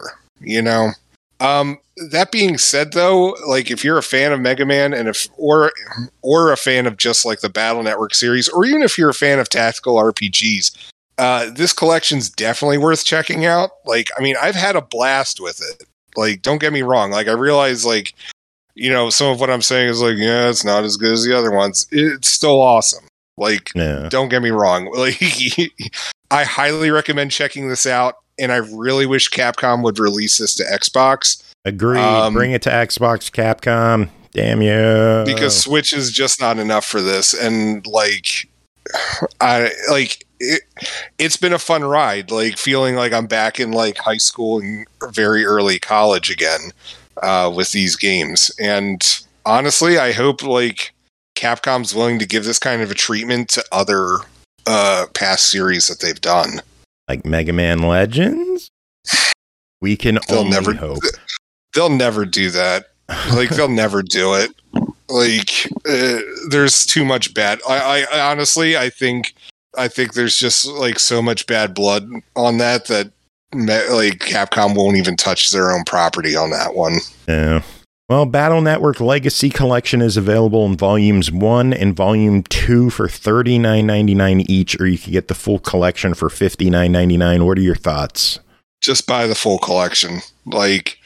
That being said, though, like, if you're a fan of Mega Man or a fan of just like the Battle Network series, or even if you're a fan of tactical RPGs, this collection's definitely worth checking out. Like, I mean, I've had a blast with it. Like, don't get me wrong. Like, I realize, like, you know, some of what I'm saying is like, yeah, it's not as good as the other ones. It's still awesome. Like, don't get me wrong. Like, I highly recommend checking this out, and I really wish Capcom would release this to Xbox. Agreed. Bring it to Xbox, Capcom. Damn you. Because Switch is just not enough for this, and like, it's been a fun ride. Like, feeling like I'm back in like high school and very early college again with these games. And honestly, I hope like Capcom's willing to give this kind of a treatment to other past series that they've done, like Mega Man Legends. We can only hope. They'll never do that. Like, they'll never do it. Like, there's too much bad. I honestly, I think there's just like so much bad blood on that like Capcom won't even touch their own property on that one. Yeah. Well, Battle Network Legacy Collection is available in Volumes 1 and Volume 2 for $39.99 each, or you can get the full collection for $59.99. What are your thoughts? Just buy the full collection. Like,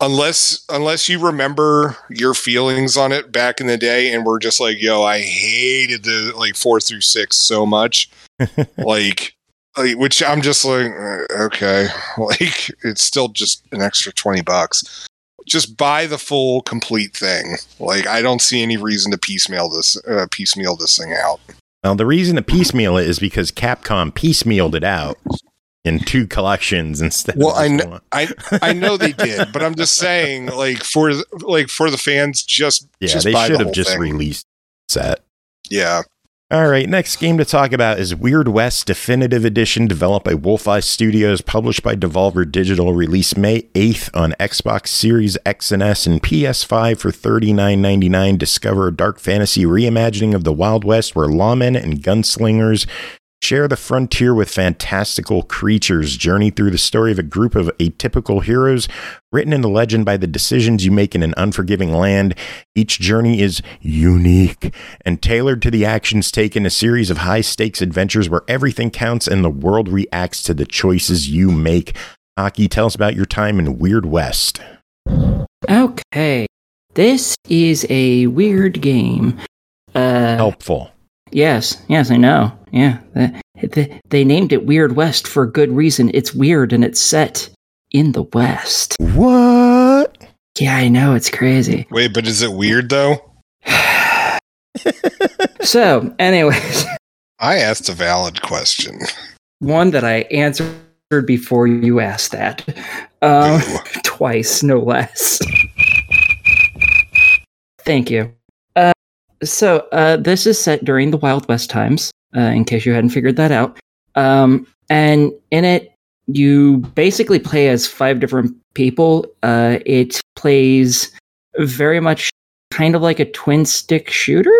unless you remember your feelings on it back in the day and we're just like, yo, I hated the like 4 through 6 so much. like which I'm just like, okay, like, it's still just an extra $20. Just buy the full complete thing. Like, I don't see any reason to piecemeal this thing out. Well, the reason to piecemeal it is because Capcom piecemealed it out in 2 collections instead. Well, of I know they did, but I'm just saying, like, for the fans, just they buy should the have just thing. released set. Yeah. All right, next game to talk about is Weird West Definitive Edition, developed by Wolfeye Studios, published by Devolver Digital, released May 8th on Xbox Series X and S and PS5 for $39.99. Discover a dark fantasy reimagining of the Wild West where lawmen and gunslingers share the frontier with fantastical creatures. Journey through the story of a group of atypical heroes, written into legend by the decisions you make in an unforgiving land. Each journey is unique and tailored to the actions taken, a series of high-stakes adventures where everything counts and the world reacts to the choices you make. Aki, tell us about your time in Weird West. Okay. This is a weird game. Helpful. Yes, I know. Yeah, they named it Weird West for good reason. It's weird and it's set in the West. What? Yeah, I know, it's crazy. Wait, but is it weird though? So, anyways, I asked a valid question. One that I answered before you asked that. Twice, no less. Thank you. So this is set during the Wild West times, in case you hadn't figured that out. And in it, you basically play as 5 different people. It plays very much kind of like a twin stick shooter.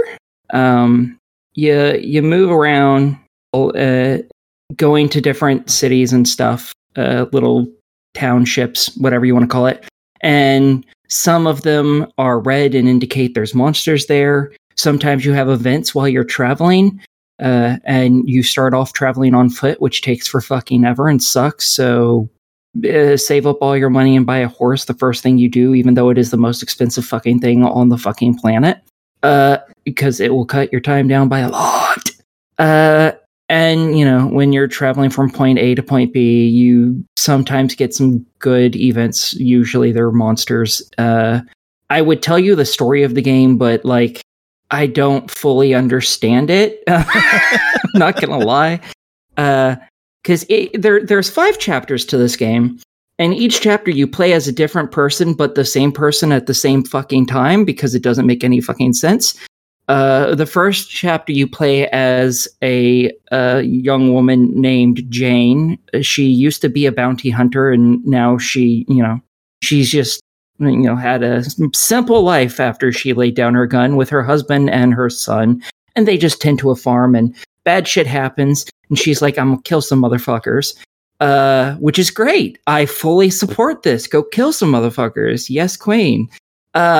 You move around, going to different cities and stuff, little townships, whatever you want to call it. And some of them are red and indicate there's monsters there. Sometimes you have events while you're traveling, and you start off traveling on foot, which takes for fucking ever and sucks. So save up all your money and buy a horse the first thing you do, even though it is the most expensive fucking thing on the fucking planet, because it will cut your time down by a lot. And, you know, when you're traveling from point A to point B, you sometimes get some good events. Usually they're monsters. I would tell you the story of the game, but, like, I don't fully understand it. I'm not gonna lie. Because there's 5 chapters to this game, and each chapter you play as a different person, but the same person at the same fucking time, because it doesn't make any fucking sense. The first chapter you play as a young woman named Jane. She used to be a bounty hunter, and now she's just, had a simple life after she laid down her gun with her husband and her son, and they just tend to a farm, and bad shit happens, and she's like, I'm gonna kill some motherfuckers, which is great. I fully support this. Go kill some motherfuckers. Yes, queen.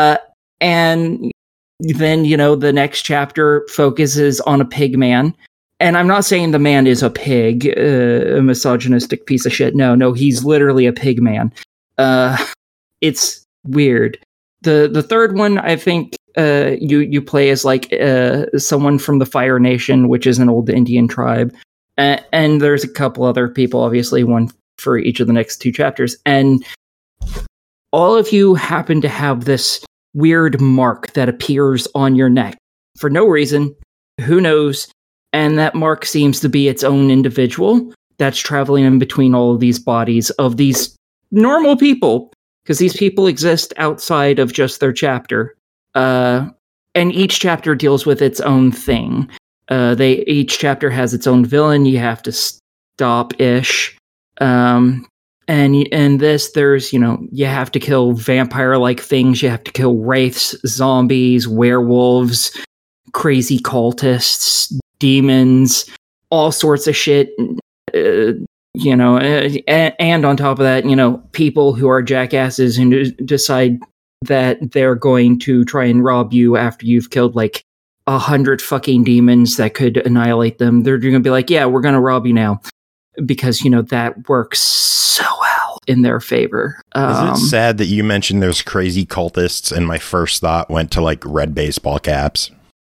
And then, the next chapter focuses on a pig man, And I'm not saying the man is a pig, a misogynistic piece of shit. No, he's literally a pig man. It's weird. The third one, I think, you play as like someone from the Fire Nation, which is an old Indian tribe, and there's a couple other people, obviously, one for each of the next 2 chapters, and all of you happen to have this weird mark that appears on your neck for no reason. Who knows? And that mark seems to be its own individual that's traveling in between all of these bodies of these normal people, because these people exist outside of just their chapter. And each chapter deals with its own thing. Each chapter has its own villain you have to stop-ish. And in this, there's, you have to kill vampire-like things, you have to kill wraiths, zombies, werewolves, crazy cultists, demons, all sorts of shit, and on top of that, people who are jackasses and decide that they're going to try and rob you after you've killed like 100 fucking demons that could annihilate them. They're going to be like, yeah, we're going to rob you now, because that works so well in their favor. Is it sad that you mentioned there's crazy cultists and my first thought went to like red baseball caps?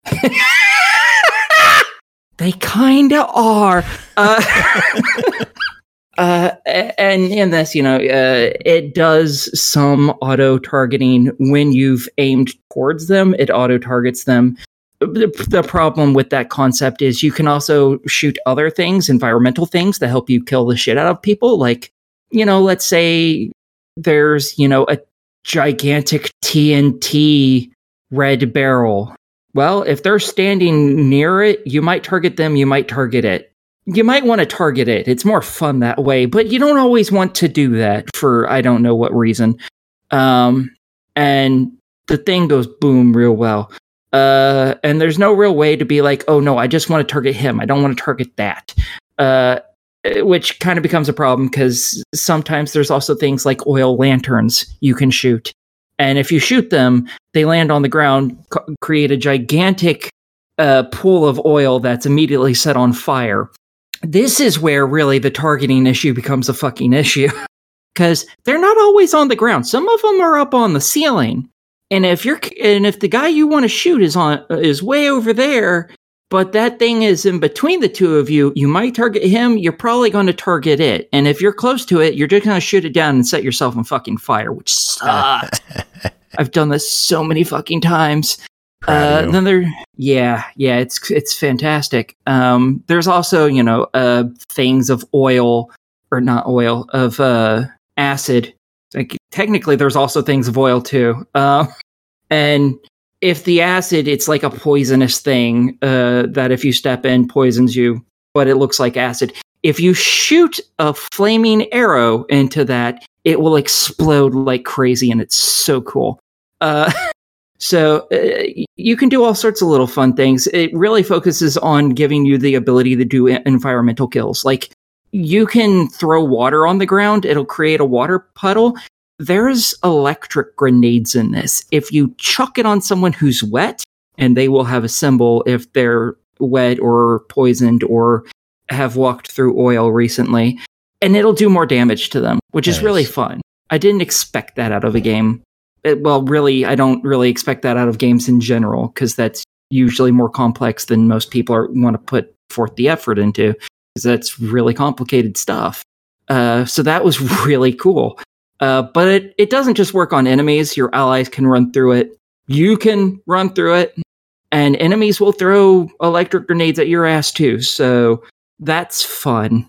They kinda are. And in this, it does some auto-targeting when you've aimed towards them. It auto-targets them. The problem with that concept is you can also shoot other things, environmental things, that help you kill the shit out of people. Like, let's say there's, a gigantic TNT red barrel. Well, if they're standing near it, you might target them, you might target it. You might want to target it. It's more fun that way, but you don't always want to do that for I don't know what reason. And the thing goes boom real well. And there's no real way to be like, oh no, I just want to target him. I don't want to target that. Which kind of becomes a problem because sometimes there's also things like oil lanterns you can shoot. And if you shoot them, they land on the ground, create a gigantic pool of oil that's immediately set on fire. This is where really the targeting issue becomes a fucking issue. Because they're not always on the ground. Some of them are up on the ceiling. And if the guy you want to shoot is way over there, but that thing is in between the two of you, you might target him, you're probably going to target it. And if you're close to it, you're just going to shoot it down and set yourself on fucking fire, which sucks. I've done this so many fucking times. Then it's fantastic. There's also, things of oil, or not oil, of acid. Like, technically, there's also things of oil too. And if the acid, it's like a poisonous thing that if you step in, poisons you, but it looks like acid. If you shoot a flaming arrow into that, it will explode like crazy, and it's so cool. So you can do all sorts of little fun things. It really focuses on giving you the ability to do environmental kills. Like, you can throw water on the ground. It'll create a water puddle. There's electric grenades in this. If you chuck it on someone who's wet, and they will have a symbol if they're wet or poisoned or have walked through oil recently, and it'll do more damage to them, which is really fun. I didn't expect that out of a game. I don't really expect that out of games in general, because that's usually more complex than most people want to put forth the effort into, because that's really complicated stuff. So that was really cool. But it doesn't just work on enemies. Your allies can run through it. You can run through it. And enemies will throw electric grenades at your ass too. So that's fun.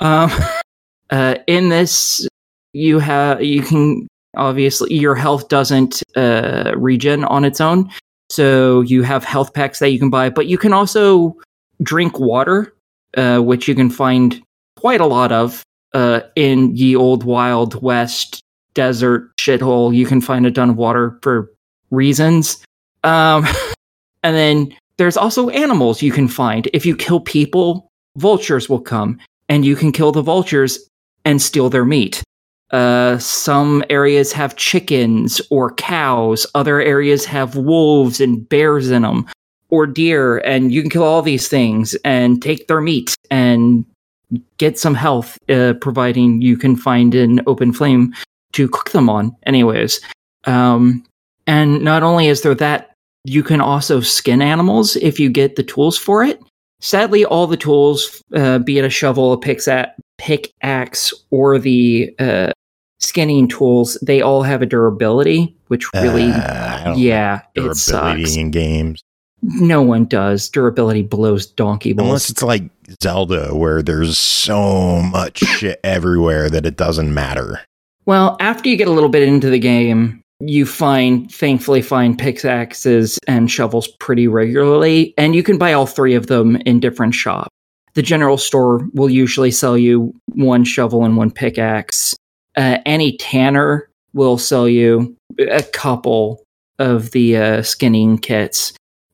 In this, you can... Obviously, your health doesn't regen on its own, so you have health packs that you can buy, but you can also drink water, which you can find quite a lot of in ye old Wild West desert shithole. You can find a ton of water for reasons. And then there's also animals you can find. If you kill people, vultures will come, and you can kill the vultures and steal their meat. Some areas have chickens or cows. Other areas have wolves and bears in them. or deer, and you can kill all these things and take their meat and get some health, providing you can find an open flame to cook them on anyways. And not only is there that, you can also skin animals if you get the tools for it. Sadly, all the tools, be it a shovel, a pickaxe, or the skinning tools, they all have a durability, which really, it sucks. In games. No one does. Durability blows donkey balls. Unless it's like Zelda, where there's so much shit everywhere that it doesn't matter. Well, after you get a little bit into the game, you thankfully find pickaxes and shovels pretty regularly, and you can buy all three of them in different shops. The general store will usually sell you one shovel and one pickaxe. Any tanner will sell you a couple of the skinning kits.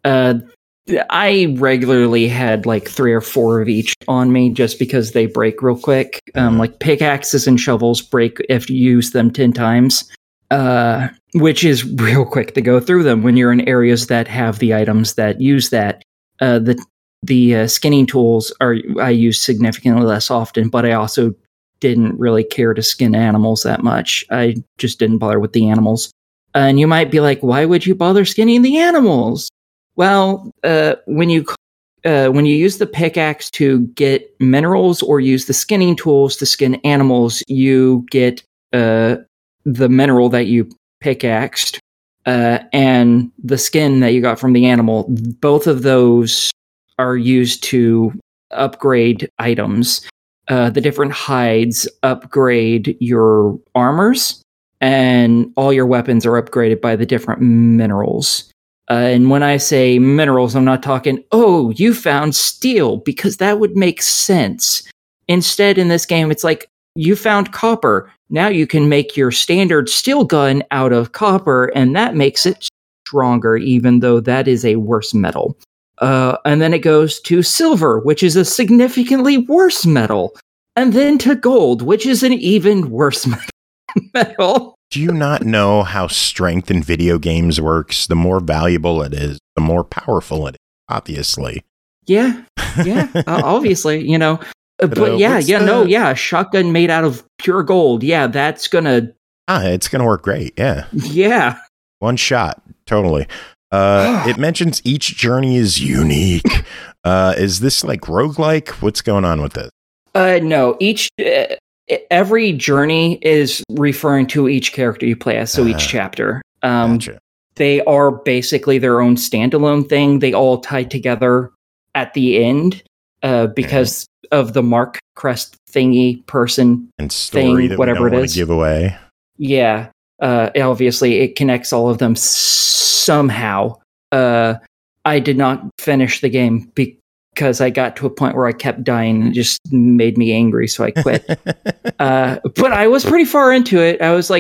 I regularly had like 3 or 4 of each on me just because they break real quick. Like pickaxes and shovels break if you use them 10 times. Which is real quick to go through them when you're in areas that have the items that use that. The skinning tools I use significantly less often, but I also didn't really care to skin animals that much. I just didn't bother with the animals. And you might be like, why would you bother skinning the animals? Well, when you use the pickaxe to get minerals or use the skinning tools to skin animals, you get the mineral that you pickaxed and the skin that you got from the animal. Both of those are used to upgrade items. The different hides upgrade your armors, and all your weapons are upgraded by the different minerals. And when I say minerals, I'm not talking, oh, you found steel, because that would make sense. Instead, in this game, it's like, you found copper. Now you can make your standard steel gun out of copper, and that makes it stronger, even though that is a worse metal. And then it goes to silver, which is a significantly worse metal. And then to gold, which is an even worse metal. Do you not know how strength in video games works? The more valuable it is, the more powerful it is, obviously. Yeah, obviously, you know. But a shotgun made out of pure gold. Yeah, that's gonna... it's gonna work great, yeah. Yeah. One shot, totally. It mentions each journey is unique. Is this like roguelike? What's going on with this? No, every journey is referring to each character you play as, so each chapter. Gotcha. They are basically their own standalone thing. They all tie together at the end because of the Mark Crest thingy person and story thing, whatever it is. Give away. Yeah. Obviously, it connects all of them somehow. I did not finish the game because I got to a point where I kept dying and it just made me angry, so I quit. But I was pretty far into it. I was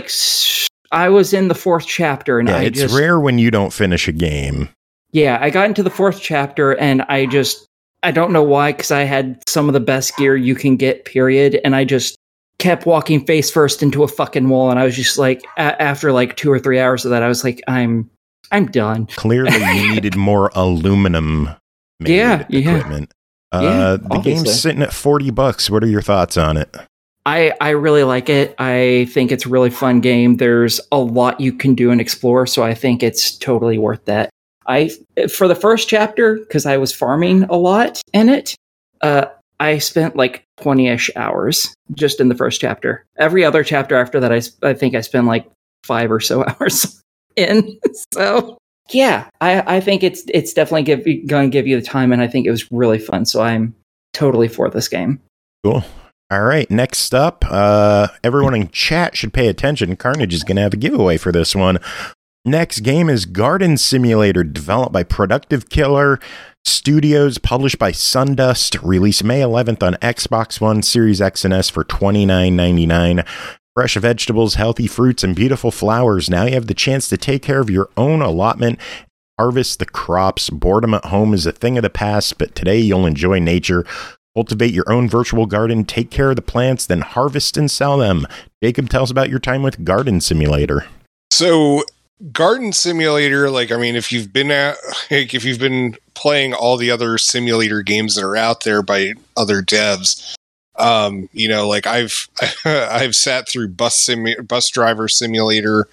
in the 4th chapter, and it's rare when you don't finish a game. Yeah, I got into the 4th chapter, and I don't know why, because I had some of the best gear you can get, period, and I just kept walking face first into a fucking wall, and I was just like, after like 2 or 3 hours of that, I was like, I'm done. Clearly, you needed more aluminum equipment. The game's sitting at $40. What are your thoughts on it? I really like it. I think it's a really fun game. There's a lot you can do and explore, so I think it's totally worth that. For the first chapter, because I was farming a lot in it, I spent like 20-ish hours just in the first chapter. Every other chapter after that, I think I spent like 5 or so hours in. So yeah, I think it's definitely going to give you the time, and I think it was really fun. So I'm totally for this game. Cool. All right, next up, everyone in chat should pay attention. Carnage is going to have a giveaway for this one. Next game is Garden Simulator, developed by Productive Killer Studios, published by Sundust, released May 11th on Xbox One, Series X and S for $29.99. Fresh vegetables, healthy fruits, and beautiful flowers. Now you have the chance to take care of your own allotment, harvest the crops. Boredom at home is a thing of the past, but today you'll enjoy nature. Cultivate your own virtual garden, take care of the plants, then harvest and sell them. Jacob, tell us about your time with Garden Simulator. So Garden Simulator, like, I mean, if you've been playing all the other simulator games that are out there by other devs, you know, like I've sat through Bus Driver Simulator,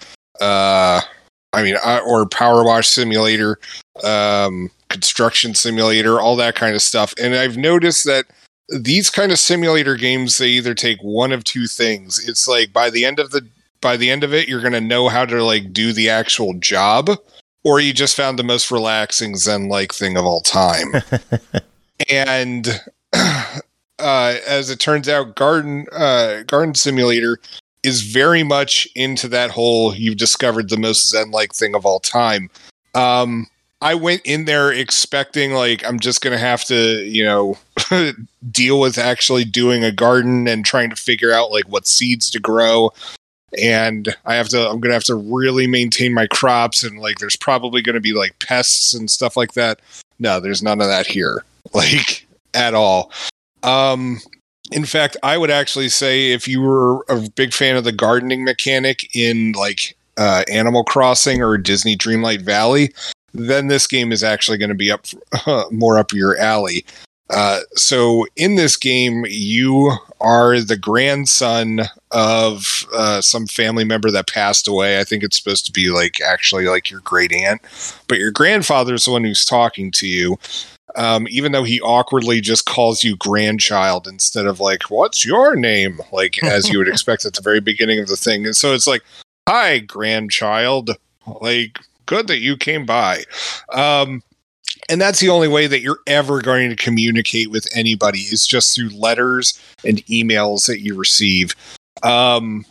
or Power Wash Simulator, Construction Simulator, all that kind of stuff, and I've noticed that these kind of simulator games, they either take one of two things. It's like by the end of it, you're going to know how to like do the actual job, or you just found the most relaxing Zen-like thing of all time. And as it turns out, Garden Simulator is very much into that whole you've discovered the most Zen-like thing of all time. I went in there expecting like I'm just going to have to, you know, deal with actually doing a garden and trying to figure out like what seeds to grow. And I'm going to have to really maintain my crops, and like there's probably going to be like pests and stuff like that. No, there's none of that here, like at all. In fact, I would actually say if you were a big fan of the gardening mechanic in like Animal Crossing or Disney Dreamlight Valley, then this game is actually going to be more up your alley. So in this game, you are the grandson of some family member that passed away. I think it's supposed to be like actually like your great aunt, but your grandfather's the one who's talking to you. Even though he awkwardly just calls you grandchild instead of like, what's your name? Like as you would expect at the very beginning of the thing. And so it's like, hi, grandchild. Like, good that you came by. And that's the only way that you're ever going to communicate with anybody is just through letters and emails that you receive. And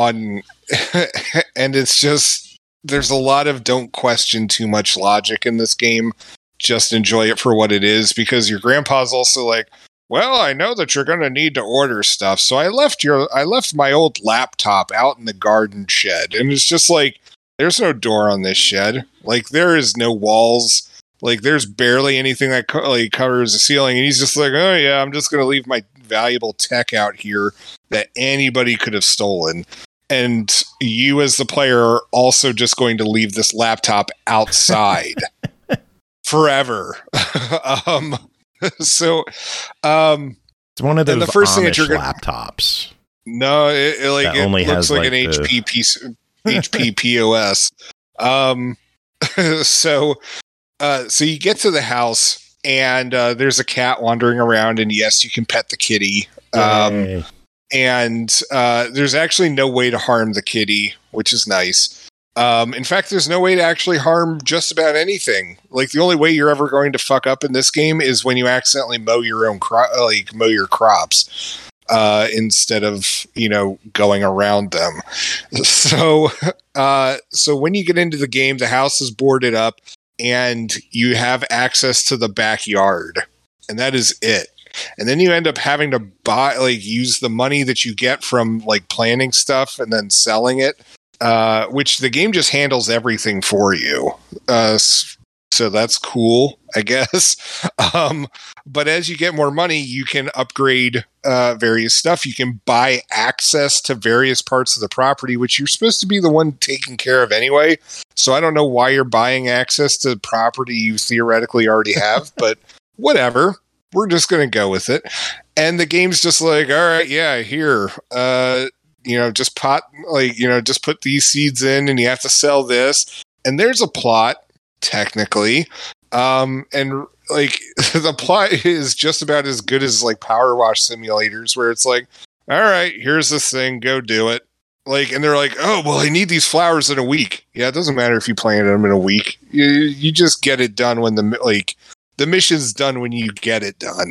it's just, there's a lot of don't question too much logic in this game. Just enjoy it for what it is, because your grandpa's also like, well, I know that you're going to need to order stuff. So I left my old laptop out in the garden shed. And it's just like, there's no door on this shed. Like, there is no walls. Like, there's barely anything that covers the ceiling. And he's just like, oh, yeah, I'm just going to leave my valuable tech out here that anybody could have stolen. And you, as the player, are also just going to leave this laptop outside forever. It's one of those the first Amish thing that you're laptops. No, it only looks has like like an HP POS. So you get to the house, and there's a cat wandering around, and yes, you can pet the kitty. And there's actually no way to harm the kitty, which is nice. In fact, there's no way to actually harm just about anything. Like, the only way you're ever going to fuck up in this game is when you accidentally mow your own mow your crops. Instead of, you know, going around them. So when you get into the game, the house is boarded up and you have access to the backyard, and that is it. And then you end up having to use the money that you get from like planting stuff and then selling it, which the game just handles everything for you. So that's cool, I guess. But as you get more money, you can upgrade various stuff. You can buy access to various parts of the property, which you're supposed to be the one taking care of anyway. So I don't know why you're buying access to property you theoretically already have, but whatever. We're just going to go with it. And the game's just like, all right, yeah, here. Just just put these seeds in and you have to sell this. And there's a plot, technically. And like the plot is just about as good as like Power Wash simulators, where it's like, all right, here's this thing, go do it. Like, and they're like, oh, well, I need these flowers in a week. Yeah, it doesn't matter if you plant them in a week. You just get it done when the mission's done when you get it done.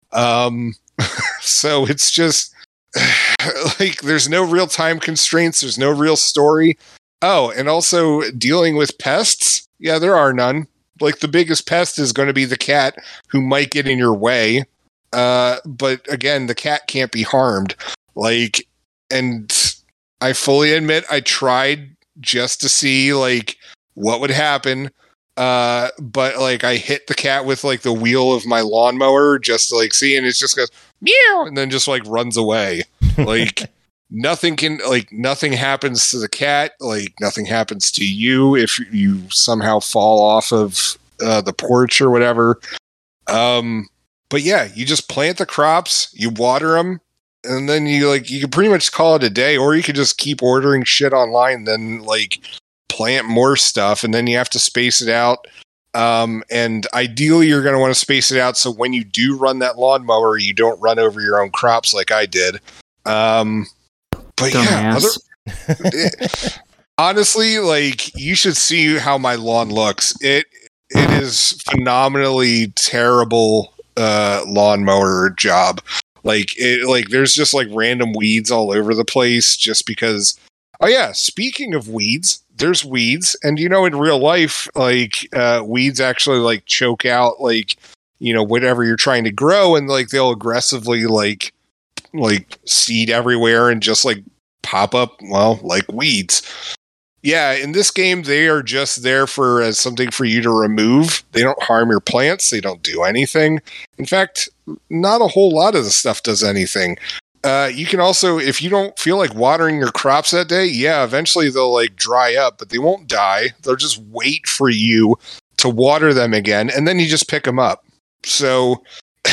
So it's just like, there's no real time constraints. There's no real story. Oh, and also dealing with pests. Yeah, there are none. Like, the biggest pest is going to be the cat, who might get in your way. But again, the cat can't be harmed. Like, and I fully admit I tried just to see like what would happen. But like I hit the cat with like the wheel of my lawnmower just to like see, and it just goes meow and then just like runs away. Like, nothing happens to the cat. Like nothing happens to you if you somehow fall off of the porch or whatever. But yeah, you just plant the crops, you water them, and then you can pretty much call it a day, or you could just keep ordering shit online, then like plant more stuff, and then you have to space it out. And ideally you're going to want to space it out so when you do run that lawnmower, you don't run over your own crops like I did. But Dumbass. yeah, honestly, like you should see how my lawn looks. It is phenomenally terrible lawnmower job. Like there's just like random weeds all over the place just because. Oh yeah, speaking of weeds, there's weeds, and in real life, like weeds actually like choke out like whatever you're trying to grow, and like they'll aggressively like seed everywhere and just like pop up like weeds. Yeah, in this game they are just there as something for you to remove. They don't harm your plants, they don't do anything. In fact, not a whole lot of the stuff does anything. You can also, if you don't feel like watering your crops that day, yeah, eventually they'll like dry up, but they won't die. They'll just wait for you to water them again, and then you just pick them up. So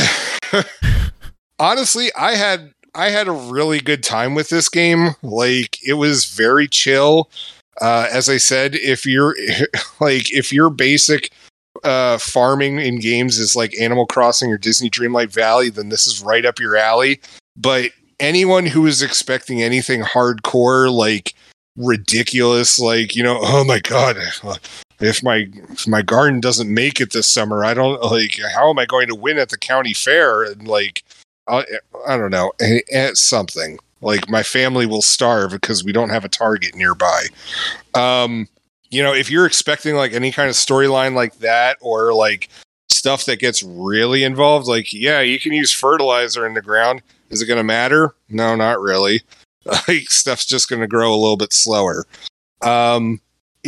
honestly, I had a really good time with this game. Like it was very chill. As I said, if your basic farming in games is like Animal Crossing or Disney Dreamlight Valley, then this is right up your alley. But anyone who is expecting anything hardcore, like ridiculous, like, oh my God, if my garden doesn't make it this summer, I don't how am I going to win at the county fair? And like, I don't know, something like my family will starve because we don't have a Target nearby. If you're expecting like any kind of storyline like that, or like stuff that gets really involved, like, yeah, you can use fertilizer in the ground. Is it going to matter? No, not really. Like stuff's just going to grow a little bit slower. So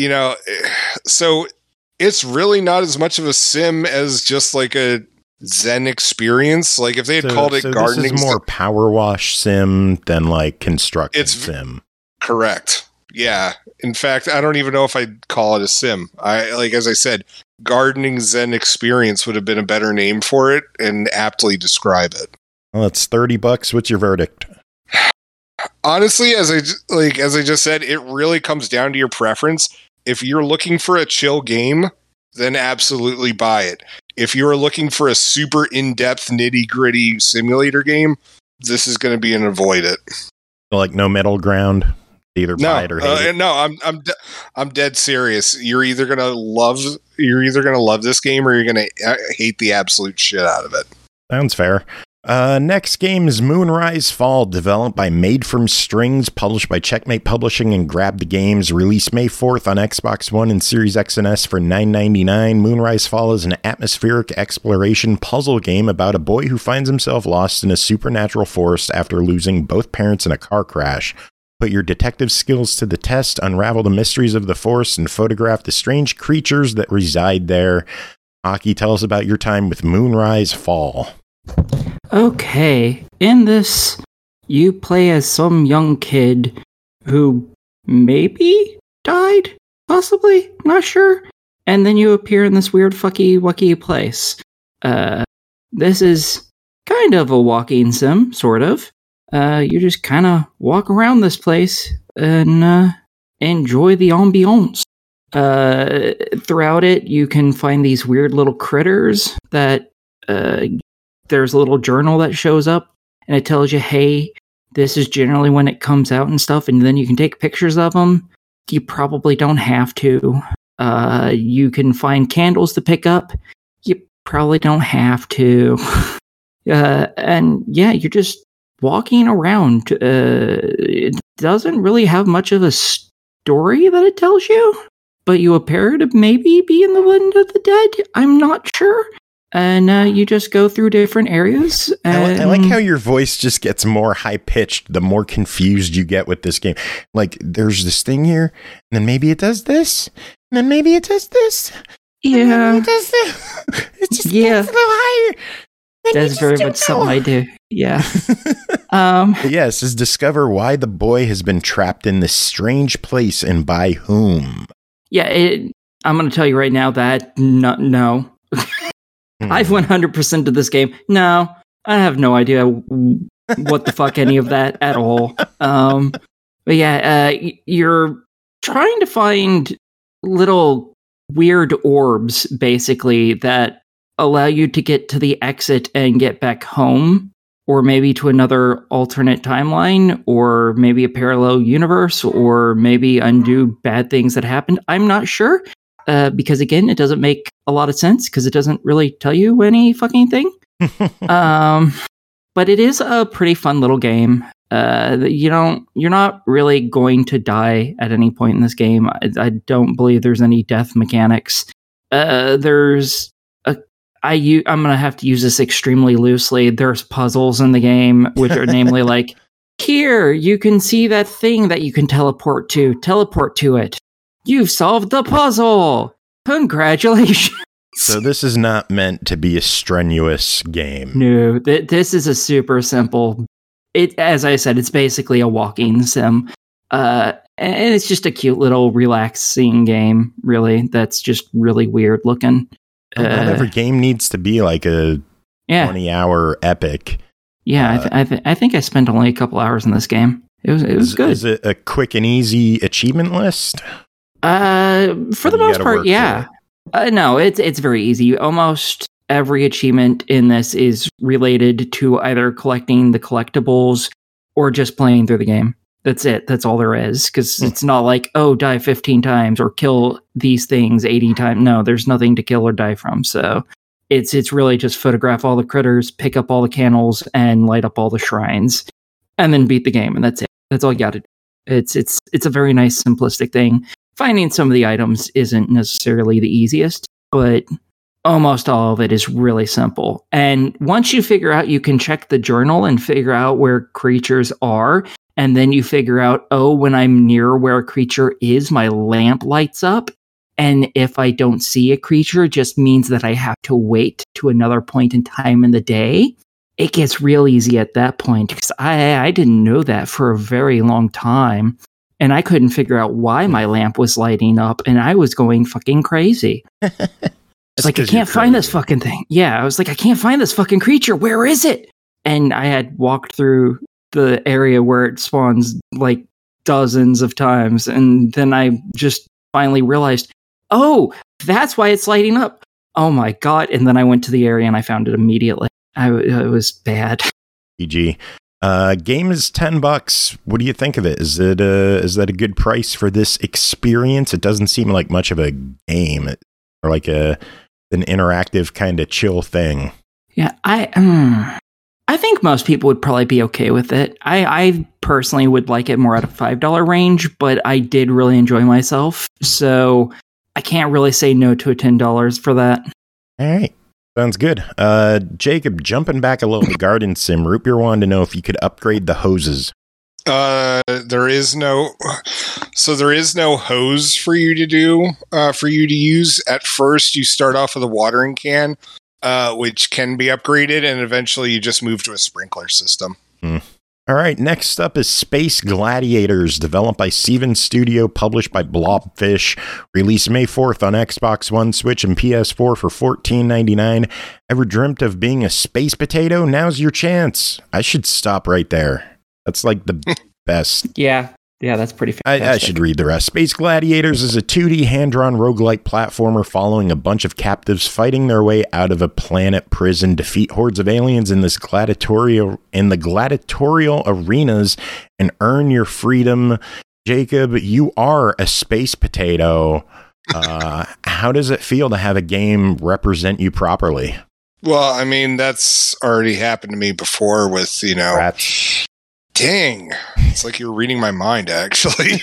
it's really not as much of a sim as just like a Zen experience. Like if they had called it gardening, this is more power wash sim than like construction sim. Correct. Yeah. In fact, I don't even know if I'd call it a sim. As I said, gardening Zen experience would have been a better name for it and aptly describe it. Well, it's $30. What's your verdict? Honestly, as I just said, it really comes down to your preference. If you're looking for a chill game, then absolutely buy it. If you're looking for a super in-depth, nitty-gritty simulator game, this is going to be an avoid it. Like no middle ground, either buy it or hate it. No, I'm dead serious. You're either going to love this game, or you're going to hate the absolute shit out of it. Sounds fair. Next game is Moonrise Fall, developed by Made From Strings, published by Checkmate Publishing and Grab the Games, released May 4th on Xbox One and Series X and S for $9.99. Moonrise Fall is an atmospheric exploration puzzle game about a boy who finds himself lost in a supernatural forest after losing both parents in a car crash. Put your detective skills to the test, unravel the mysteries of the forest, and photograph the strange creatures that reside there. Aki, tell us about your time with Moonrise Fall. Okay, in this, you play as some young kid who maybe died? Possibly? Not sure. And then you appear in this weird fucky-wucky place. This is kind of a walking sim, sort of. You just kind of walk around this place and enjoy the ambiance. Throughout it, you can find these weird little critters that... there's a little journal that shows up, and it tells you, hey, this is generally when it comes out and stuff, and then you can take pictures of them. You probably don't have to. You can find candles to pick up. You probably don't have to. And yeah, you're just walking around. It doesn't really have much of a story that it tells you, but you appear to maybe be in the Land of the Dead. I'm not sure. And you just go through different areas. I like how your voice just gets more high-pitched the more confused you get with this game. Like, there's this thing here, and then maybe it does this, and then maybe it does this. Yeah. And then it does this. It's just yeah. gets a little higher. That's very much something I do. Yeah. Yes, is discover why the boy has been trapped in this strange place and by whom. Yeah, I'm going to tell you right now that no. I've 100% of this game. No, I have no idea what the fuck any of that at all. But yeah, you're trying to find little weird orbs, basically, that allow you to get to the exit and get back home, or maybe to another alternate timeline, or maybe a parallel universe, or maybe undo bad things that happened. I'm not sure, because again, it doesn't make a lot of sense, because it doesn't really tell you any fucking thing. But it is a pretty fun little game. You're not really going to die at any point in this game. I don't believe there's any death mechanics. I'm going to have to use this extremely loosely. There's puzzles in the game, which are namely like, here, you can see that thing that you can teleport to. Teleport to it. You've solved the puzzle. Congratulations. So this is not meant to be a strenuous game. No, this is a super simple. As I said, it's basically a walking sim. And it's just a cute little relaxing game, really. That's just really weird looking. Not every game needs to be like a 20-hour epic. Yeah, I think I spent only a couple hours in this game. It was good. Is it a quick and easy achievement list? For the most part, yeah. No, it's very easy. Almost every achievement in this is related to either collecting the collectibles or just playing through the game. That's it. That's all there is. Because it's not like, oh, die 15 times or kill these things 80 times. No, there's nothing to kill or die from. So it's really just photograph all the critters, pick up all the candles, and light up all the shrines, and then beat the game. And that's it. That's all you got to do. It's a very nice, simplistic thing. Finding some of the items isn't necessarily the easiest, but almost all of it is really simple. And once you figure out, you can check the journal and figure out where creatures are. And then you figure out, oh, when I'm near where a creature is, my lamp lights up. And if I don't see a creature, it just means that I have to wait to another point in time in the day. It gets real easy at that point, because I didn't know that for a very long time. And I couldn't figure out why my lamp was lighting up, and I was going fucking crazy. It's like, I can't find this fucking thing. Yeah, I was like, I can't find this fucking creature. Where is it? And I had walked through the area where it spawns like dozens of times, and then I just finally realized, oh, that's why it's lighting up. Oh my god. And then I went to the area and I found it immediately. It was bad. GG. Game is $10. What do you think of it? Is that a good price for this experience? It doesn't seem like much of a game, or like an interactive kind of chill thing. Yeah, I think most people would probably be okay with it. I personally would like it more at a $5 range, but I did really enjoy myself, so I can't really say no to a $10 for that. All right. Sounds good. Jacob, jumping back a little to Garden Sim, Root Beer wanted to know if you could upgrade the hoses. There is no hose for you to do, for you to use. At first, you start off with a watering can, which can be upgraded, and eventually you just move to a sprinkler system. All right, next up is Space Gladiators, developed by Steven Studio, published by Blobfish, released May 4th on Xbox One, Switch, and PS4 for $14.99. Ever dreamt of being a space potato? Now's your chance. I should stop right there. That's like the best. Yeah, that's pretty fantastic. I should read the rest. Space Gladiators is a 2D hand-drawn roguelike platformer following a bunch of captives fighting their way out of a planet prison, defeat hordes of aliens in the gladiatorial arenas, and earn your freedom. Jacob, you are a space potato. How does it feel to have a game represent you properly? Well, I mean, that's already happened to me before with, Rats. Dang. It's like you're reading my mind, actually.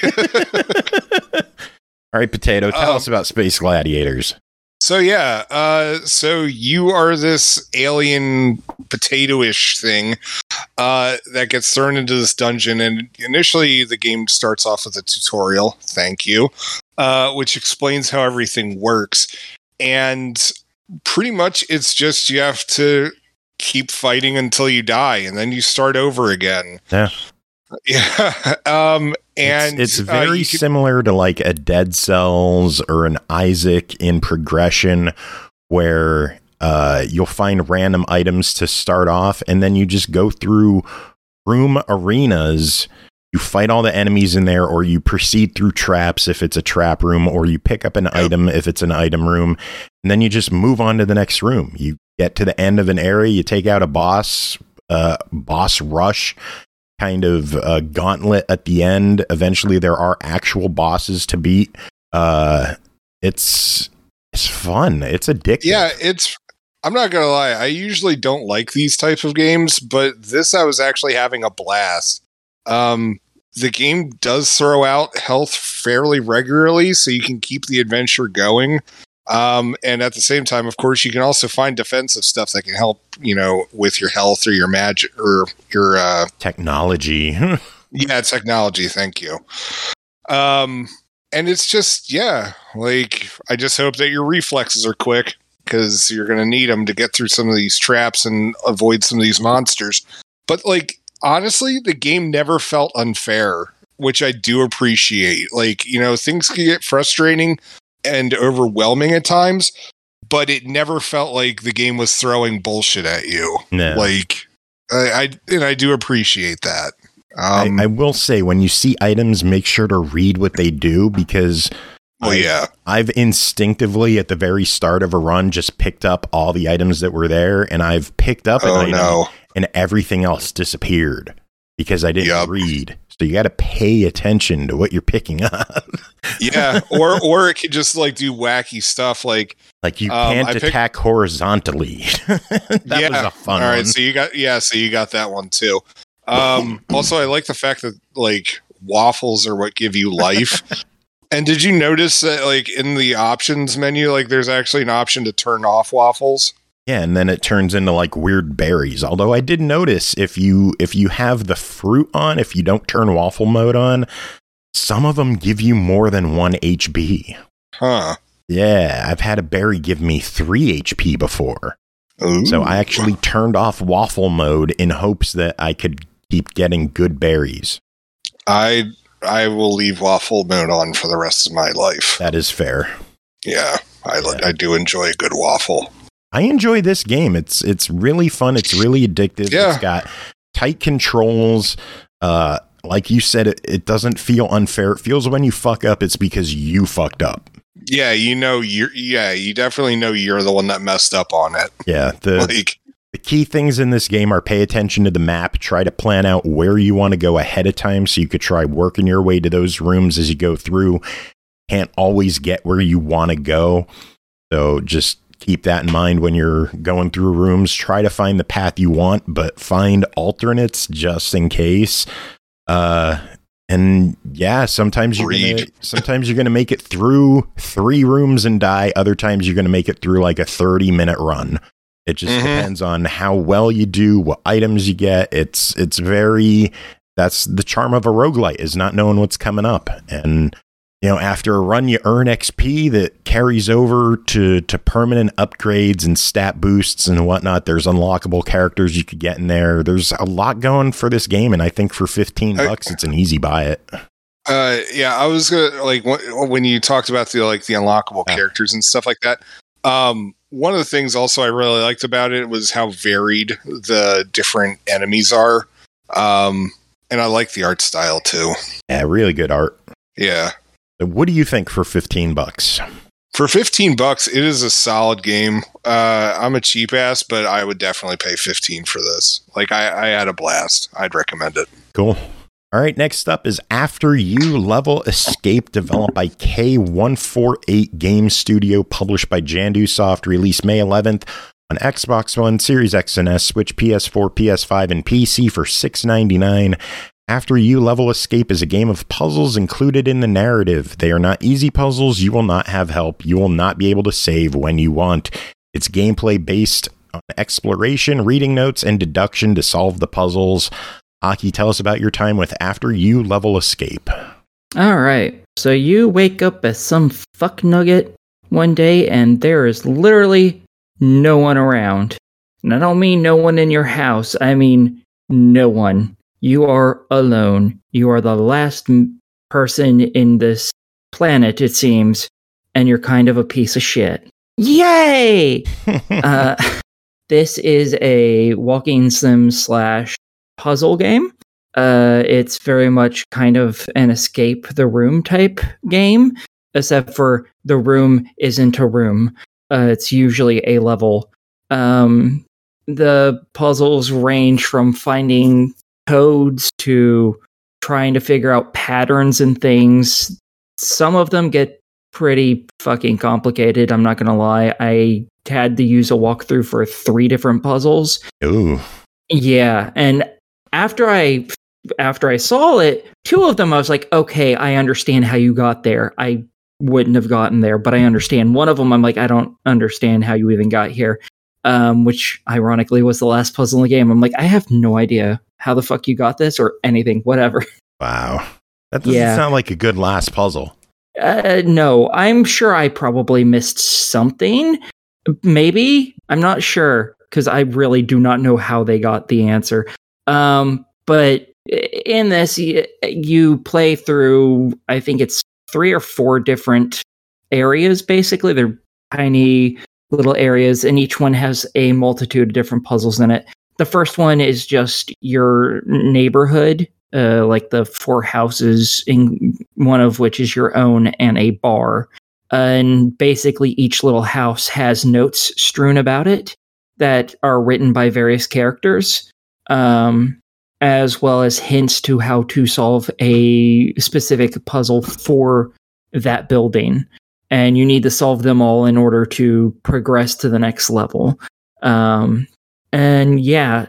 All right, Potato, tell us about Space Gladiators. So, yeah. So you are this alien potato-ish thing that gets thrown into this dungeon. And initially, the game starts off with a tutorial. Thank you. Which explains how everything works. And pretty much it's just you have to keep fighting until you die, and then you start over again. Yeah. Yeah. And it's very similar to like a Dead Cells or an Isaac in progression, where you'll find random items to start off, and then you just go through room arenas. You fight all the enemies in there, or you proceed through traps if it's a trap room, or you pick up an item if it's an item room, and then you just move on to the next room. You get to the end of an area, you take out a boss rush kind of gauntlet at the end. Eventually there are actual bosses to beat. It's fun. It's addictive. Yeah, I'm not gonna lie, I usually don't like these types of games, but this I was actually having a blast. The game does throw out health fairly regularly, so you can keep the adventure going. And at the same time, of course, you can also find defensive stuff that can help, with your health or your magic or your technology. Yeah, technology. Thank you. And it's just, I just hope that your reflexes are quick, because you're going to need them to get through some of these traps and avoid some of these monsters. But honestly, the game never felt unfair, which I do appreciate. Things can get frustrating and overwhelming at times, but it never felt like the game was throwing bullshit at you. No. I do appreciate that. I will say, when you see items, make sure to read what they do, because I've instinctively at the very start of a run just picked up all the items that were there, and I've picked up an item and everything else disappeared because I didn't read. So you got to pay attention to what you're picking up. Yeah, or it could just do wacky stuff like you can't attack horizontally. That was a fun one. All right, so you got that one too. Also, I like the fact that waffles are what give you life. And did you notice that in the options menu, there's actually an option to turn off waffles? Yeah, and then it turns into weird berries. Although I did notice if you have the fruit on, if you don't turn waffle mode on, some of them give you more than 1 HP. Huh. Yeah, I've had a berry give me 3 HP before. Ooh. So I actually turned off waffle mode in hopes that I could keep getting good berries. I will leave waffle mode on for the rest of my life. That is fair. Yeah, I do enjoy a good waffle. I enjoy this game. It's really fun. It's really addictive. Yeah. It's got tight controls. Like you said, it doesn't feel unfair. It feels when you fuck up, it's because you fucked up. Yeah, you definitely know you're the one that messed up on it. Yeah, the key things in this game are pay attention to the map, try to plan out where you want to go ahead of time so you could try working your way to those rooms as you go through. Can't always get where you want to go, so just keep that in mind when you're going through rooms. Try to find the path you want, but find alternates just in case. And yeah, sometimes you're gonna make it through 3 rooms and die. Other times you're gonna make it through a 30-minute run. It just depends on how well you do, what items you get. That's the charm of a roguelite, is not knowing what's coming up. And after a run, you earn XP that carries over to permanent upgrades and stat boosts and whatnot. There's unlockable characters you could get in there. There's a lot going for this game, and I think for $15, it's an easy buy it. Yeah, I was gonna when you talked about the unlockable characters and stuff like that. One of the things also I really liked about it was how varied the different enemies are, and I like the art style too. Yeah, really good art. Yeah. So what do you think for $15? For $15, it is a solid game. I'm a cheap ass, but I would definitely pay $15 for this. I had a blast. I'd recommend it. Cool. All right, next up is After You Level Escape, developed by K148 Game Studio, published by Jandu Soft, released May 11th on Xbox One, Series X and S, Switch, PS4, PS5, and PC for $6.99. After You Level Escape is a game of puzzles included in the narrative. They are not easy puzzles. You will not have help. You will not be able to save when you want. It's gameplay based on exploration, reading notes, and deduction to solve the puzzles. Aki, tell us about your time with After You Level Escape. All right. So you wake up as some fuck nugget one day, and there is literally no one around. And I don't mean no one in your house. I mean no one. You are alone. You are the last person in this planet, it seems, and you're kind of a piece of shit. Yay! This is a walking sim / puzzle game. It's very much kind of an escape the room type game, except for the room isn't a room. It's usually a level. The puzzles range from finding codes to trying to figure out patterns and things. Some of them get pretty fucking complicated, I'm not gonna lie. I had to use a walkthrough for 3 different puzzles. Ooh. Yeah, and after I saw it, 2 of them I was like, okay, I understand how you got there. I wouldn't have gotten there, but I understand. One of them I'm like, I don't understand how you even got here. Which ironically was the last puzzle in the game. I'm like, I have no idea how the fuck you got this or anything, whatever. Wow. That doesn't sound like a good last puzzle. No, I'm sure I probably missed something. Maybe. I'm not sure, because I really do not know how they got the answer. But in this, you play through, I think it's 3 or 4 different areas, basically. They're tiny little areas, and each one has a multitude of different puzzles in it. The first one is just your neighborhood, like the 4 houses, in one of which is your own, and a bar. And basically each little house has notes strewn about it that are written by various characters, as well as hints to how to solve a specific puzzle for that building. And you need to solve them all in order to progress to the next level. And yeah,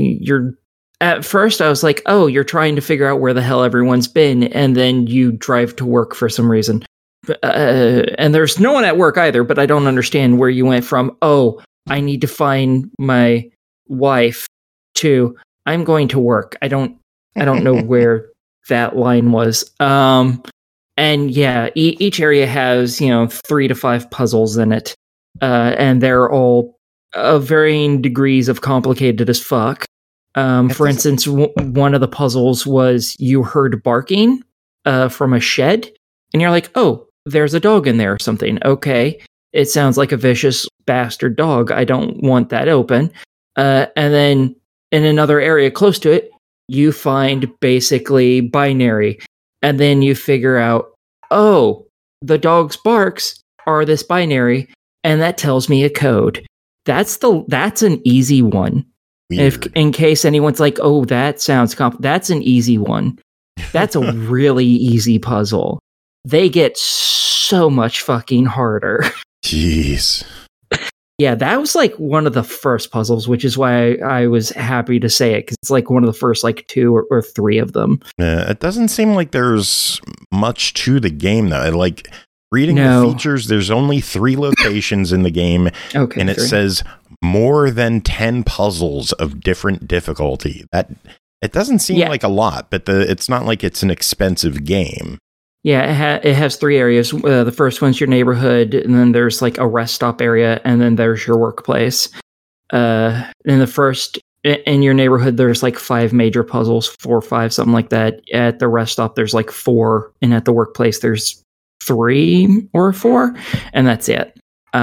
at first I was like, oh, you're trying to figure out where the hell everyone's been, and then you drive to work for some reason. And there's no one at work either, but I don't understand where you went from, oh, I need to find my wife, to I'm going to work. I don't know where that line was. And yeah, each area has, 3 to 5 puzzles in it. And they're all of varying degrees of complicated as fuck. For instance, one of the puzzles was you heard barking from a shed, and you're like, oh, there's a dog in there or something. Okay, it sounds like a vicious bastard dog. I don't want that open. And then in another area close to it, you find basically binary. And then you figure out, oh, the dog's barks are this binary, and that tells me a code. That's an easy one. If in case anyone's like, oh, that sounds that's an easy one. That's a really easy puzzle. They get so much fucking harder. Jeez. Yeah, that was like one of the first puzzles, which is why I was happy to say it, because it's like one of the first like 2 or 3 of them. It doesn't seem like there's much to the game, though. Like, reading the features, there's only 3 locations in the game, and it says more than 10 puzzles of different difficulty. It doesn't seem like a lot, but it's not like it's an expensive game. Yeah, it has 3 areas. The first one's your neighborhood, and then there's like a rest stop area, and then there's your workplace. In your neighborhood, there's like 5 major puzzles, 4 or 5, something like that. At the rest stop, there's like 4, and at the workplace, there's 3 or 4, and that's it.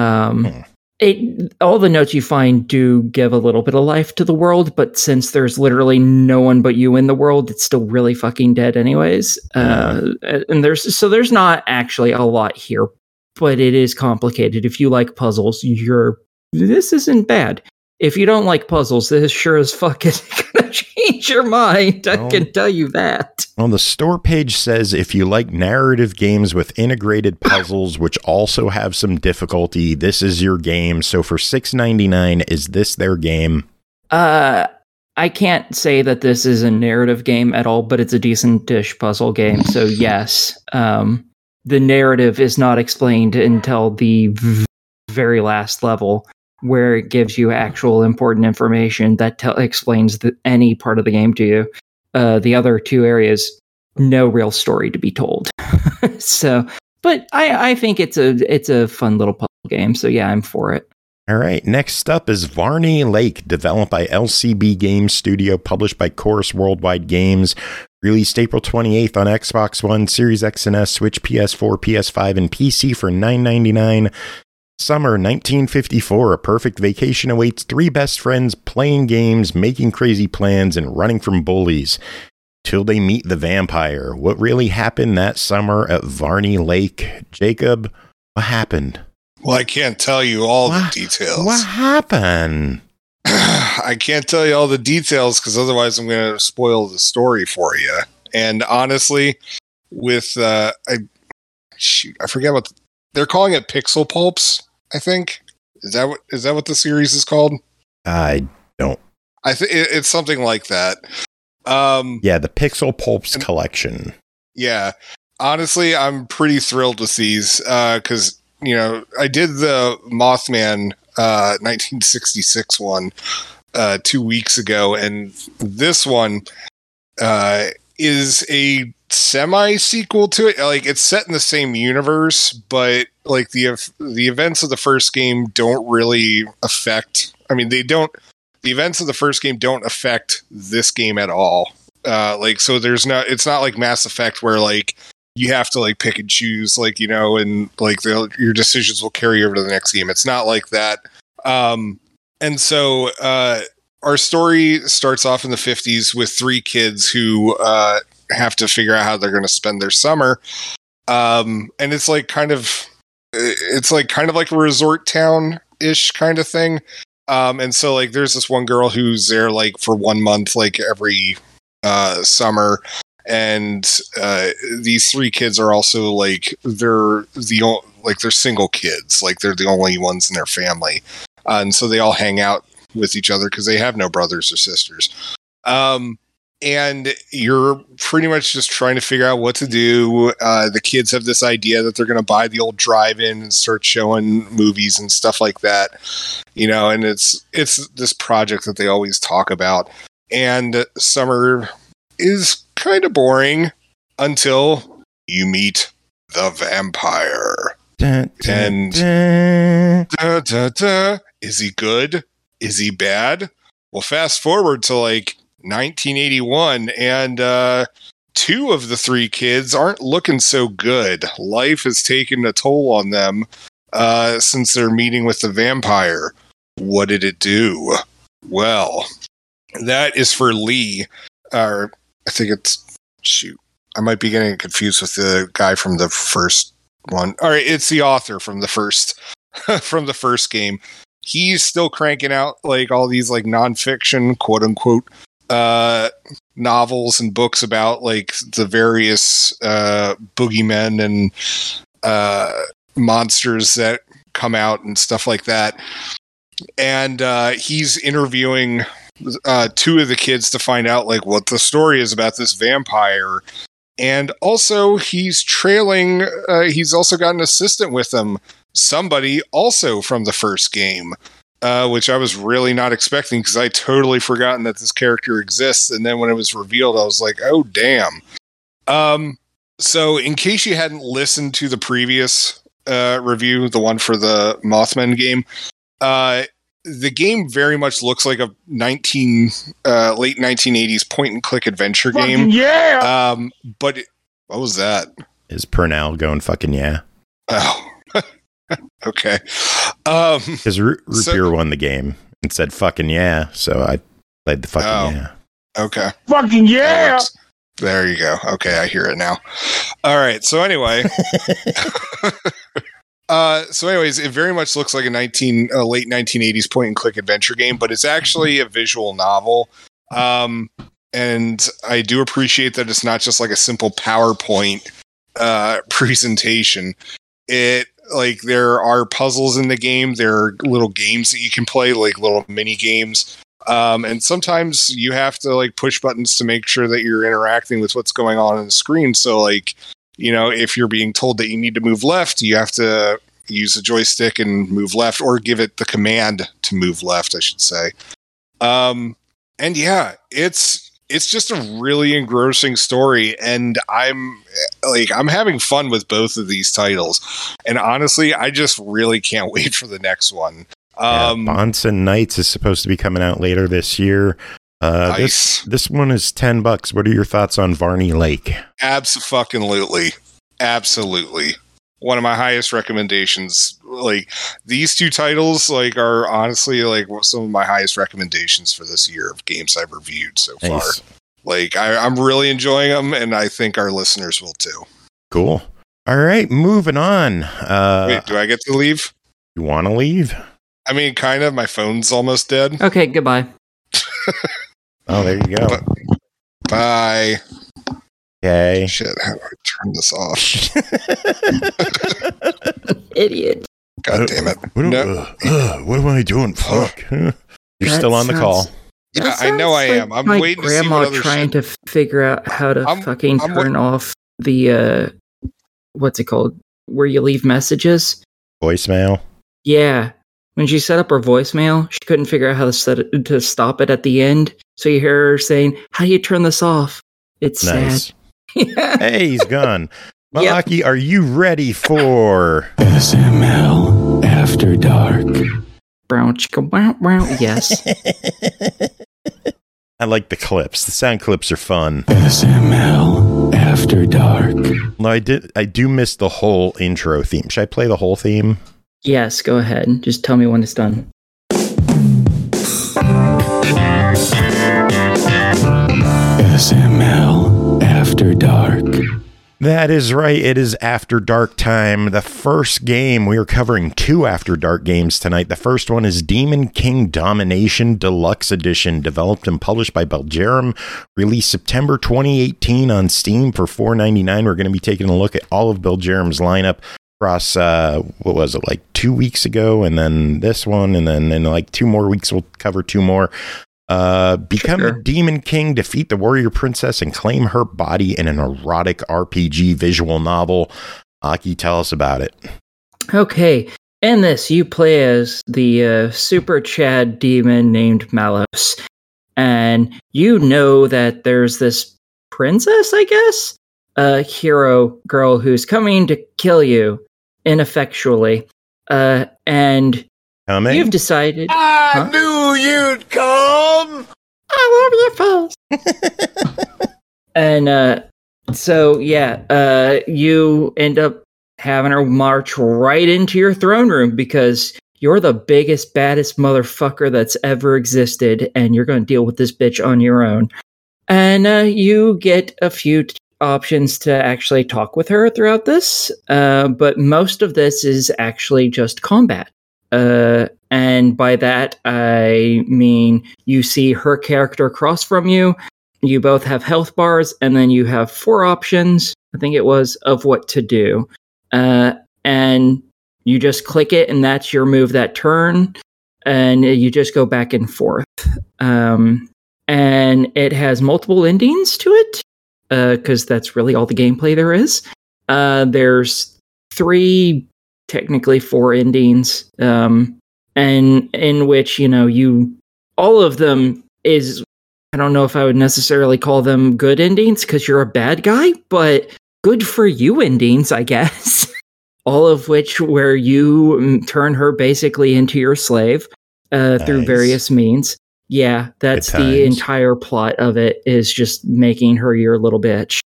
All the notes you find do give a little bit of life to the world, but since there's literally no one but you in the world, it's still really fucking dead anyways. And there's not actually a lot here, but it is complicated. If you like puzzles, this isn't bad. If you don't like puzzles, this sure as fuck is gonna change your mind. I can tell you that. Well, the store page says if you like narrative games with integrated puzzles, which also have some difficulty, this is your game. So for $6.99, is this their game? I can't say that this is a narrative game at all, but it's a decent-ish puzzle game. So yes, the narrative is not explained until the very last level, where it gives you actual important information that explains any part of the game to you. The other 2 areas, no real story to be told. So, but I think it's a fun little puzzle game. So yeah, I'm for it. All right, next up is Varney Lake, developed by LCB Games Studio, published by Chorus Worldwide Games, released April 28th on Xbox One, Series X and S, Switch, PS4, PS5, and PC for $9.99. Summer 1954, a perfect vacation awaits three best friends playing games, making crazy plans, and running from bullies till they meet the vampire. What really happened that summer at Varney Lake? Jacob, what happened? Well, I can't tell you all the details. What happened? I can't tell you all the details because otherwise I'm going to spoil the story for you. And honestly, with I forget what they're calling it. Pixel Pulps, I think. Is that what the series is called? I don't. I think it's something like that. Yeah, the Pixel Pulps collection. Yeah, honestly, I'm pretty thrilled with these because. I did the Mothman 1966 one 2 weeks ago, and this one is a semi-sequel to it. Like, it's set in the same universe, but like the events of the first game don't really affect. I mean, they don't. The events of the first game don't affect this game at all. So it's not like Mass Effect where like. You have to like pick and choose, like, and like your decisions will carry over to the next game. It's not like that. And so our story starts off in the 50s with three kids who have to figure out how they're going to spend their summer. And it's like kind of like a resort town ish kind of thing. And so like there's this one girl who's there like for 1 month, like every summer. And these three kids are also like they're single kids, like they're the only ones in their family, and so they all hang out with each other because they have no brothers or sisters. And you're pretty much just trying to figure out what to do. The kids have this idea that they're going to buy the old drive-in and start showing movies and stuff like that, And it's this project that they always talk about. And summer is kind of boring until you meet the vampire. Dun, dun, and dun, dun, dun. Is he good? Is he bad? Well, fast forward to like 1981, and two of the three kids aren't looking so good. Life has taken a toll on them since their meeting with the vampire. What did it do? Well, that is for Lee. I think I might be getting confused with the guy from the first one. All right, it's the author from the first game. He's still cranking out like all these like nonfiction, quote unquote, novels and books about like the various boogeymen and monsters that come out and stuff like that. And he's interviewing two of the kids to find out like what the story is about this vampire. And also he's trailing he's also got an assistant with him, somebody also from the first game, which I was really not expecting because I totally forgotten that this character exists. And then when it was revealed, I was like, oh damn. So in case you hadn't listened to the previous review, the one for the Mothman game, the game very much looks like a late 1980s point and click adventure game. Yeah. But what was that? Is Pernell going fucking yeah? Oh, okay. Because Root Beer won the game and said fucking yeah, so I played the fucking yeah. Okay. Fucking yeah. There you go. Okay, I hear it now. All right. So anyway. Anyways, it very much looks like a late 1980s point and click adventure game, but it's actually a visual novel. And I do appreciate that it's not just like a simple PowerPoint presentation. It like there are puzzles in the game. There are little games that you can play, like little mini games. And sometimes you have to like push buttons to make sure that you're interacting with what's going on the screen. So like, if you're being told that you need to move left, you have to use a joystick and move left, or give it the command to move left, I should say. And yeah, it's just a really engrossing story, and I'm having fun with both of these titles. And honestly, I just really can't wait for the next one. Bonson Knights is supposed to be coming out later this year. Nice. This one is $10. What are your thoughts on Varney Lake? Absolutely. One of my highest recommendations. Like, these two titles, like, are honestly like some of my highest recommendations for this year of games I've reviewed so far. Like, I'm really enjoying them, and I think our listeners will too. Cool. All right, moving on. Wait, do I get to leave? You want to leave? I mean, kind of. My phone's almost dead. Okay, goodbye. Oh, there you go. Bye. Okay. Shit, how do I turn this off? Idiot. God damn it. What am I doing? Fuck. You're still on the call. Yeah, I know I am. I'm my waiting to see grandma what other trying to figure out how to fucking turn off the what's it called? Where you leave messages? Voicemail. Yeah. When she set up her voicemail, she couldn't figure out how to set it to stop it at the end. So you hear her saying, "How do you turn this off?" It's nice. sad. Hey, he's gone. Malaki, are you ready for SML After Dark? Yes. I like the clips. The sound clips are fun. SML After Dark. No, I do miss the whole intro theme. Should I play the whole theme? Yes, go ahead. Just tell me when it's done. SML After Dark. That is right. It is After Dark time. The first game, we are covering 2 After Dark games tonight. The first one is Demon King Domination Deluxe Edition, developed and published by Belgerum, released September 2018 on Steam for $4.99. We're going to be taking a look at all of Belgerum's lineup across, what was it, like 2 weeks ago, and then this one, and then in like 2 more weeks, we'll cover 2 more. Become a Demon King, defeat the warrior princess, and claim her body in an erotic RPG visual novel. Aki, tell us about it. Okay. In this, you play as the super Chad demon named Malos. And you know that there's this princess, I guess? A hero girl who's coming to kill you ineffectually. And you've decided... I knew you'd come! I love your face! And so, yeah, you end up having her march right into your throne room because you're the biggest, baddest motherfucker that's ever existed, and you're going to deal with this bitch on your own. And you get a few options to actually talk with her throughout this, but most of this is actually just combat. And by that, I mean you see her character across from you. You both have health bars, and then you have 4 options, I think it was, of what to do. And you just click it, and that's your move that turn. And you just go back and forth. And it has multiple endings to it, because that's really all the gameplay there is. There's 3... technically 4 endings, and in which, you know, all of them is, I don't know if I would necessarily call them good endings because you're a bad guy, but good for you endings, I guess. All of which where you turn her basically into your slave through various means. Yeah, that's the entire plot of it, is just making her your little bitch.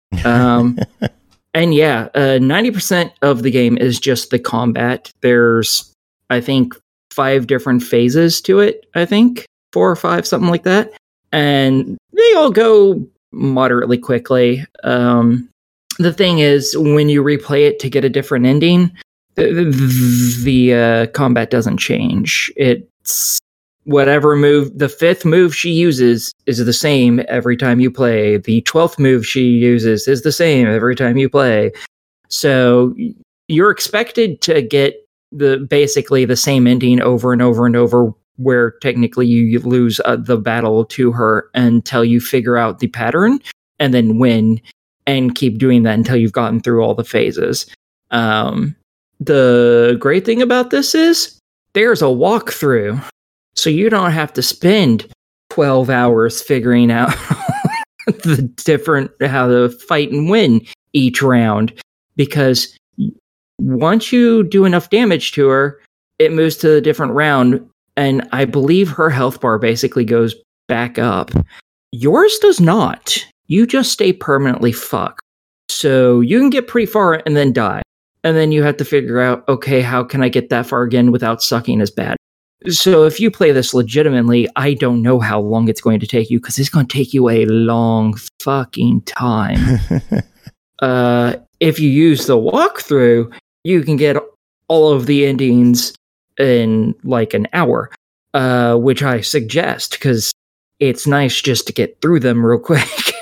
And yeah, 90% of the game is just the combat. There's, I think, 5 different phases to it, I think. 4 or 5, something like that. And they all go moderately quickly. The thing is, when you replay it to get a different ending, the combat doesn't change. It's whatever move, the 5th move she uses is the same every time you play. The 12th move she uses is the same every time you play. So you're expected to get basically the same ending over and over and over, where technically you lose the battle to her until you figure out the pattern and then win, and keep doing that until you've gotten through all the phases. The great thing about this is there's a walkthrough. So you don't have to spend 12 hours figuring out how to fight and win each round, because once you do enough damage to her, it moves to a different round and I believe her health bar basically goes back up. Yours does not. You just stay permanently fucked. So you can get pretty far and then die. And then you have to figure out, okay, how can I get that far again without sucking as bad? So if you play this legitimately, I don't know how long it's going to take you, because it's going to take you a long fucking time. If you use the walkthrough, you can get all of the endings in like an hour, which I suggest, because it's nice just to get through them real quick.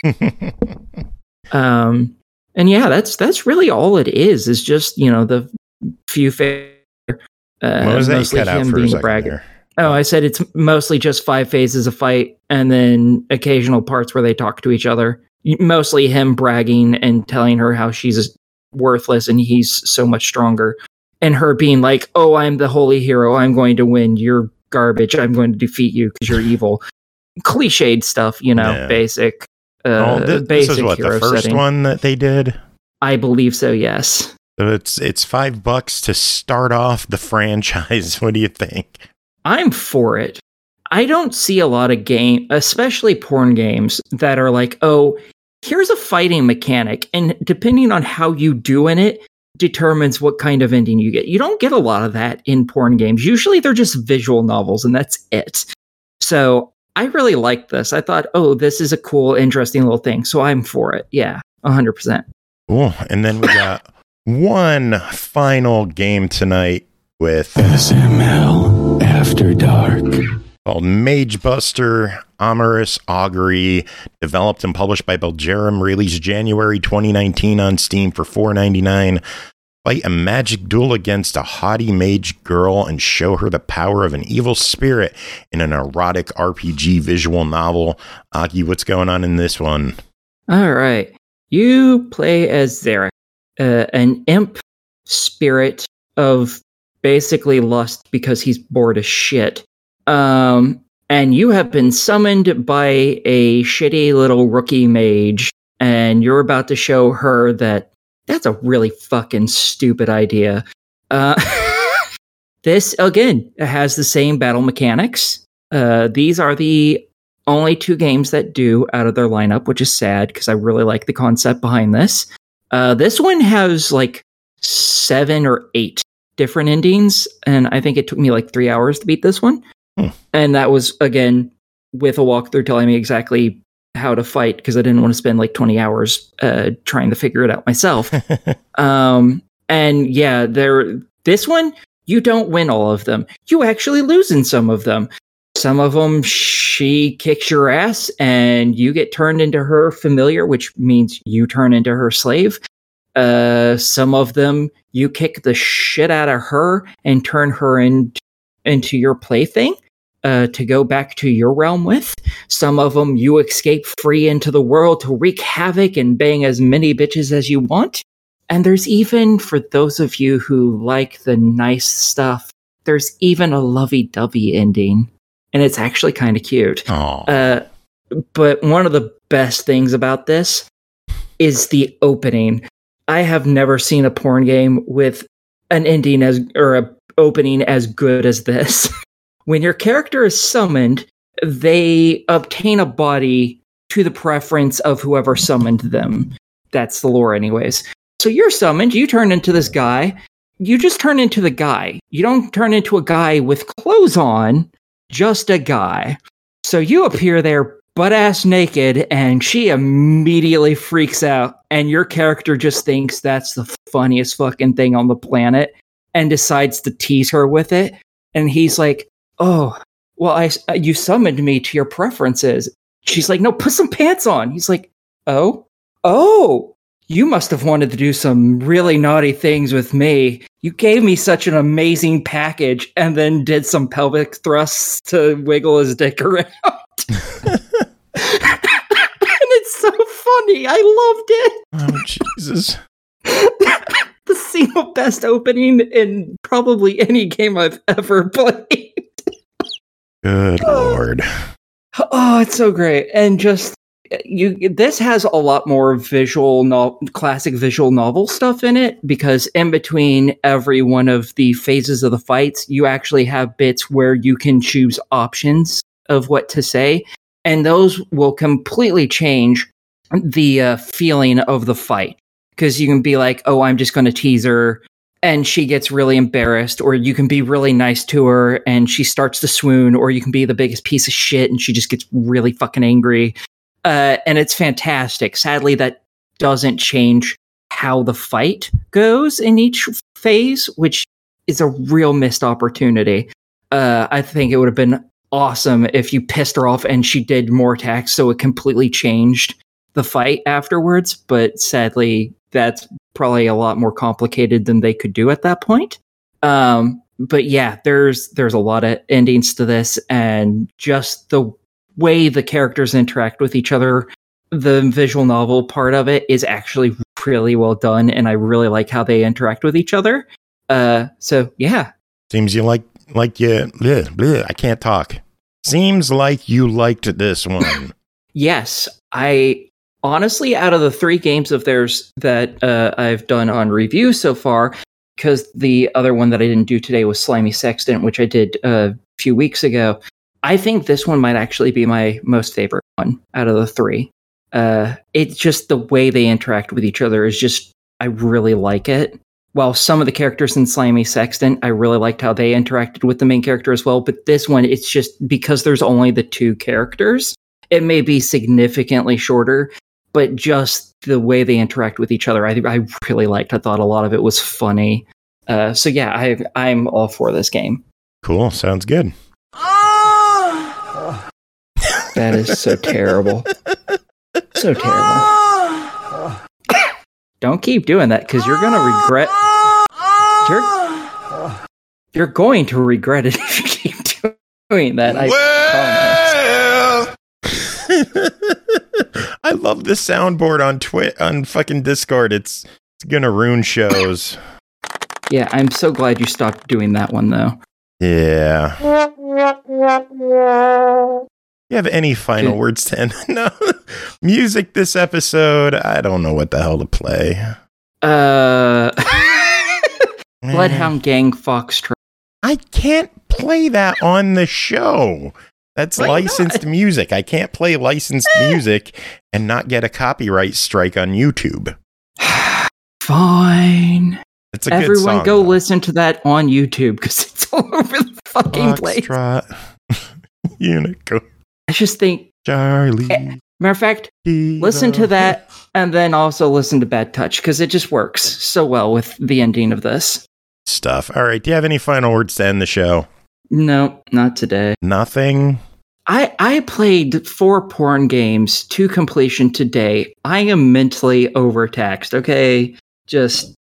And yeah, that's really all it is just, the few what was that you cut out for a second there? Oh, I said it's mostly just 5 phases of fight, and then occasional parts where they talk to each other. Mostly him bragging and telling her how she's worthless and he's so much stronger. And her being like, oh, I'm the holy hero. I'm going to win. You're garbage. I'm going to defeat you because you're evil. Cliched stuff, basic. This is what, the first setting. One that they did? I believe so, yes. So it's $5 to start off the franchise. What do you think? I'm for it. I don't see a lot of especially porn games, that are like, oh, here's a fighting mechanic, and depending on how you do in it, determines what kind of ending you get. You don't get a lot of that in porn games. Usually they're just visual novels, and that's it. So I really like this. I thought, oh, this is a cool, interesting little thing. So I'm for it. Yeah, 100%. Cool. And then we got one final game tonight with SML After Dark, called Mage Buster Amorous Augury, developed and published by Belgerum, released January 2019 on Steam for $4.99. Fight a magic duel against a haughty mage girl and show her the power of an evil spirit in an erotic RPG visual novel. Aki, what's going on in this one? All right. You play as Zarek, an imp spirit of basically lust because he's bored as shit. And you have been summoned by a shitty little rookie mage, and you're about to show her that's a really fucking stupid idea. This, again, has the same battle mechanics. These are the only 2 games that do out of their lineup, which is sad, because I really like the concept behind this. This one has like 7 or 8 different endings, and I think it took me like 3 hours to beat this one. And that was, again, with a walkthrough telling me exactly how to fight, because I didn't want to spend like 20 hours trying to figure it out myself. And yeah, this one, you don't win all of them. You actually lose in some of them. Some of them, she kicks your ass and you get turned into her familiar, which means you turn into her slave. Some of them, you kick the shit out of her and turn her into your plaything to go back to your realm with. Some of them, you escape free into the world to wreak havoc and bang as many bitches as you want. And there's even, for those of you who like the nice stuff, there's even a lovey-dovey ending. And it's actually kind of cute. But one of the best things about this is the opening. I have never seen a porn game with an ending or a opening as good as this. When your character is summoned, they obtain a body to the preference of whoever summoned them. That's the lore anyways. So you're summoned, you turn into this guy. You just turn into the guy. You don't turn into a guy with clothes on, just a guy. So you appear there butt-ass naked, and she immediately freaks out, and your character just thinks that's the funniest fucking thing on the planet, and decides to tease her with it. And he's like, oh, well, you summoned me to your preferences. She's like, no, put some pants on. He's like, oh, you must have wanted to do some really naughty things with me. You gave me such an amazing package, and then did some pelvic thrusts to wiggle his dick around. And it's so funny. I loved it. Oh, Jesus. The single best opening in probably any game I've ever played. Good Lord. Oh, it's so great. And just, this has a lot more classic visual novel stuff in it, because in between every one of the phases of the fights, you actually have bits where you can choose options of what to say, and those will completely change the feeling of the fight. Because you can be like, oh, I'm just going to tease her, and she gets really embarrassed, or you can be really nice to her and she starts to swoon, or you can be the biggest piece of shit and she just gets really fucking angry. And it's fantastic. Sadly, that doesn't change how the fight goes in each phase, which is a real missed opportunity. I think it would have been awesome if you pissed her off and she did more attacks, so it completely changed the fight afterwards. But sadly, that's probably a lot more complicated than they could do at that point. But yeah, there's a lot of endings to this, and just the way the characters interact with each other, the visual novel part of it is actually really well done, and I really like how they interact with each other. So yeah. Seems you like you, I can't talk. Seems like you liked this one. Yes, I honestly, out of the 3 games of theirs that I've done on review so far, because the other one that I didn't do today was Slimy Sextant, which I did a few weeks ago, I think this one might actually be my most favorite one out of the 3. It's just the way they interact with each other is just, I really like it. While some of the characters in Slimy Sextant, I really liked how they interacted with the main character as well, but this one, it's just because there's only the 2 characters, it may be significantly shorter, but just the way they interact with each other, I really liked. I thought a lot of it was funny. So yeah, I'm all for this game. Cool. Sounds good. That is so terrible. So terrible. Don't keep doing that, because you're going to regret... You're going to regret it if you keep doing that. I promise. I love the soundboard on fucking Discord. It's gonna ruin shows. Yeah, I'm so glad you stopped doing that one, though. Yeah. You have any final words to end? No. Music this episode, I don't know what the hell to play. Bloodhound Gang Foxtrot. I can't play that on the show. That's licensed music. I can't play licensed music and not get a copyright strike on YouTube. Fine. It's a good song. Everyone go listen to that on YouTube, because it's all over the fucking place. Unicorn. I just think... Charlie. Matter of fact, listen to that, and then also listen to Bad Touch, because it just works so well with the ending of this. Stuff. All right, do you have any final words to end the show? No, not today. Nothing? I played 4 porn games to completion today. I am mentally overtaxed, okay? Just,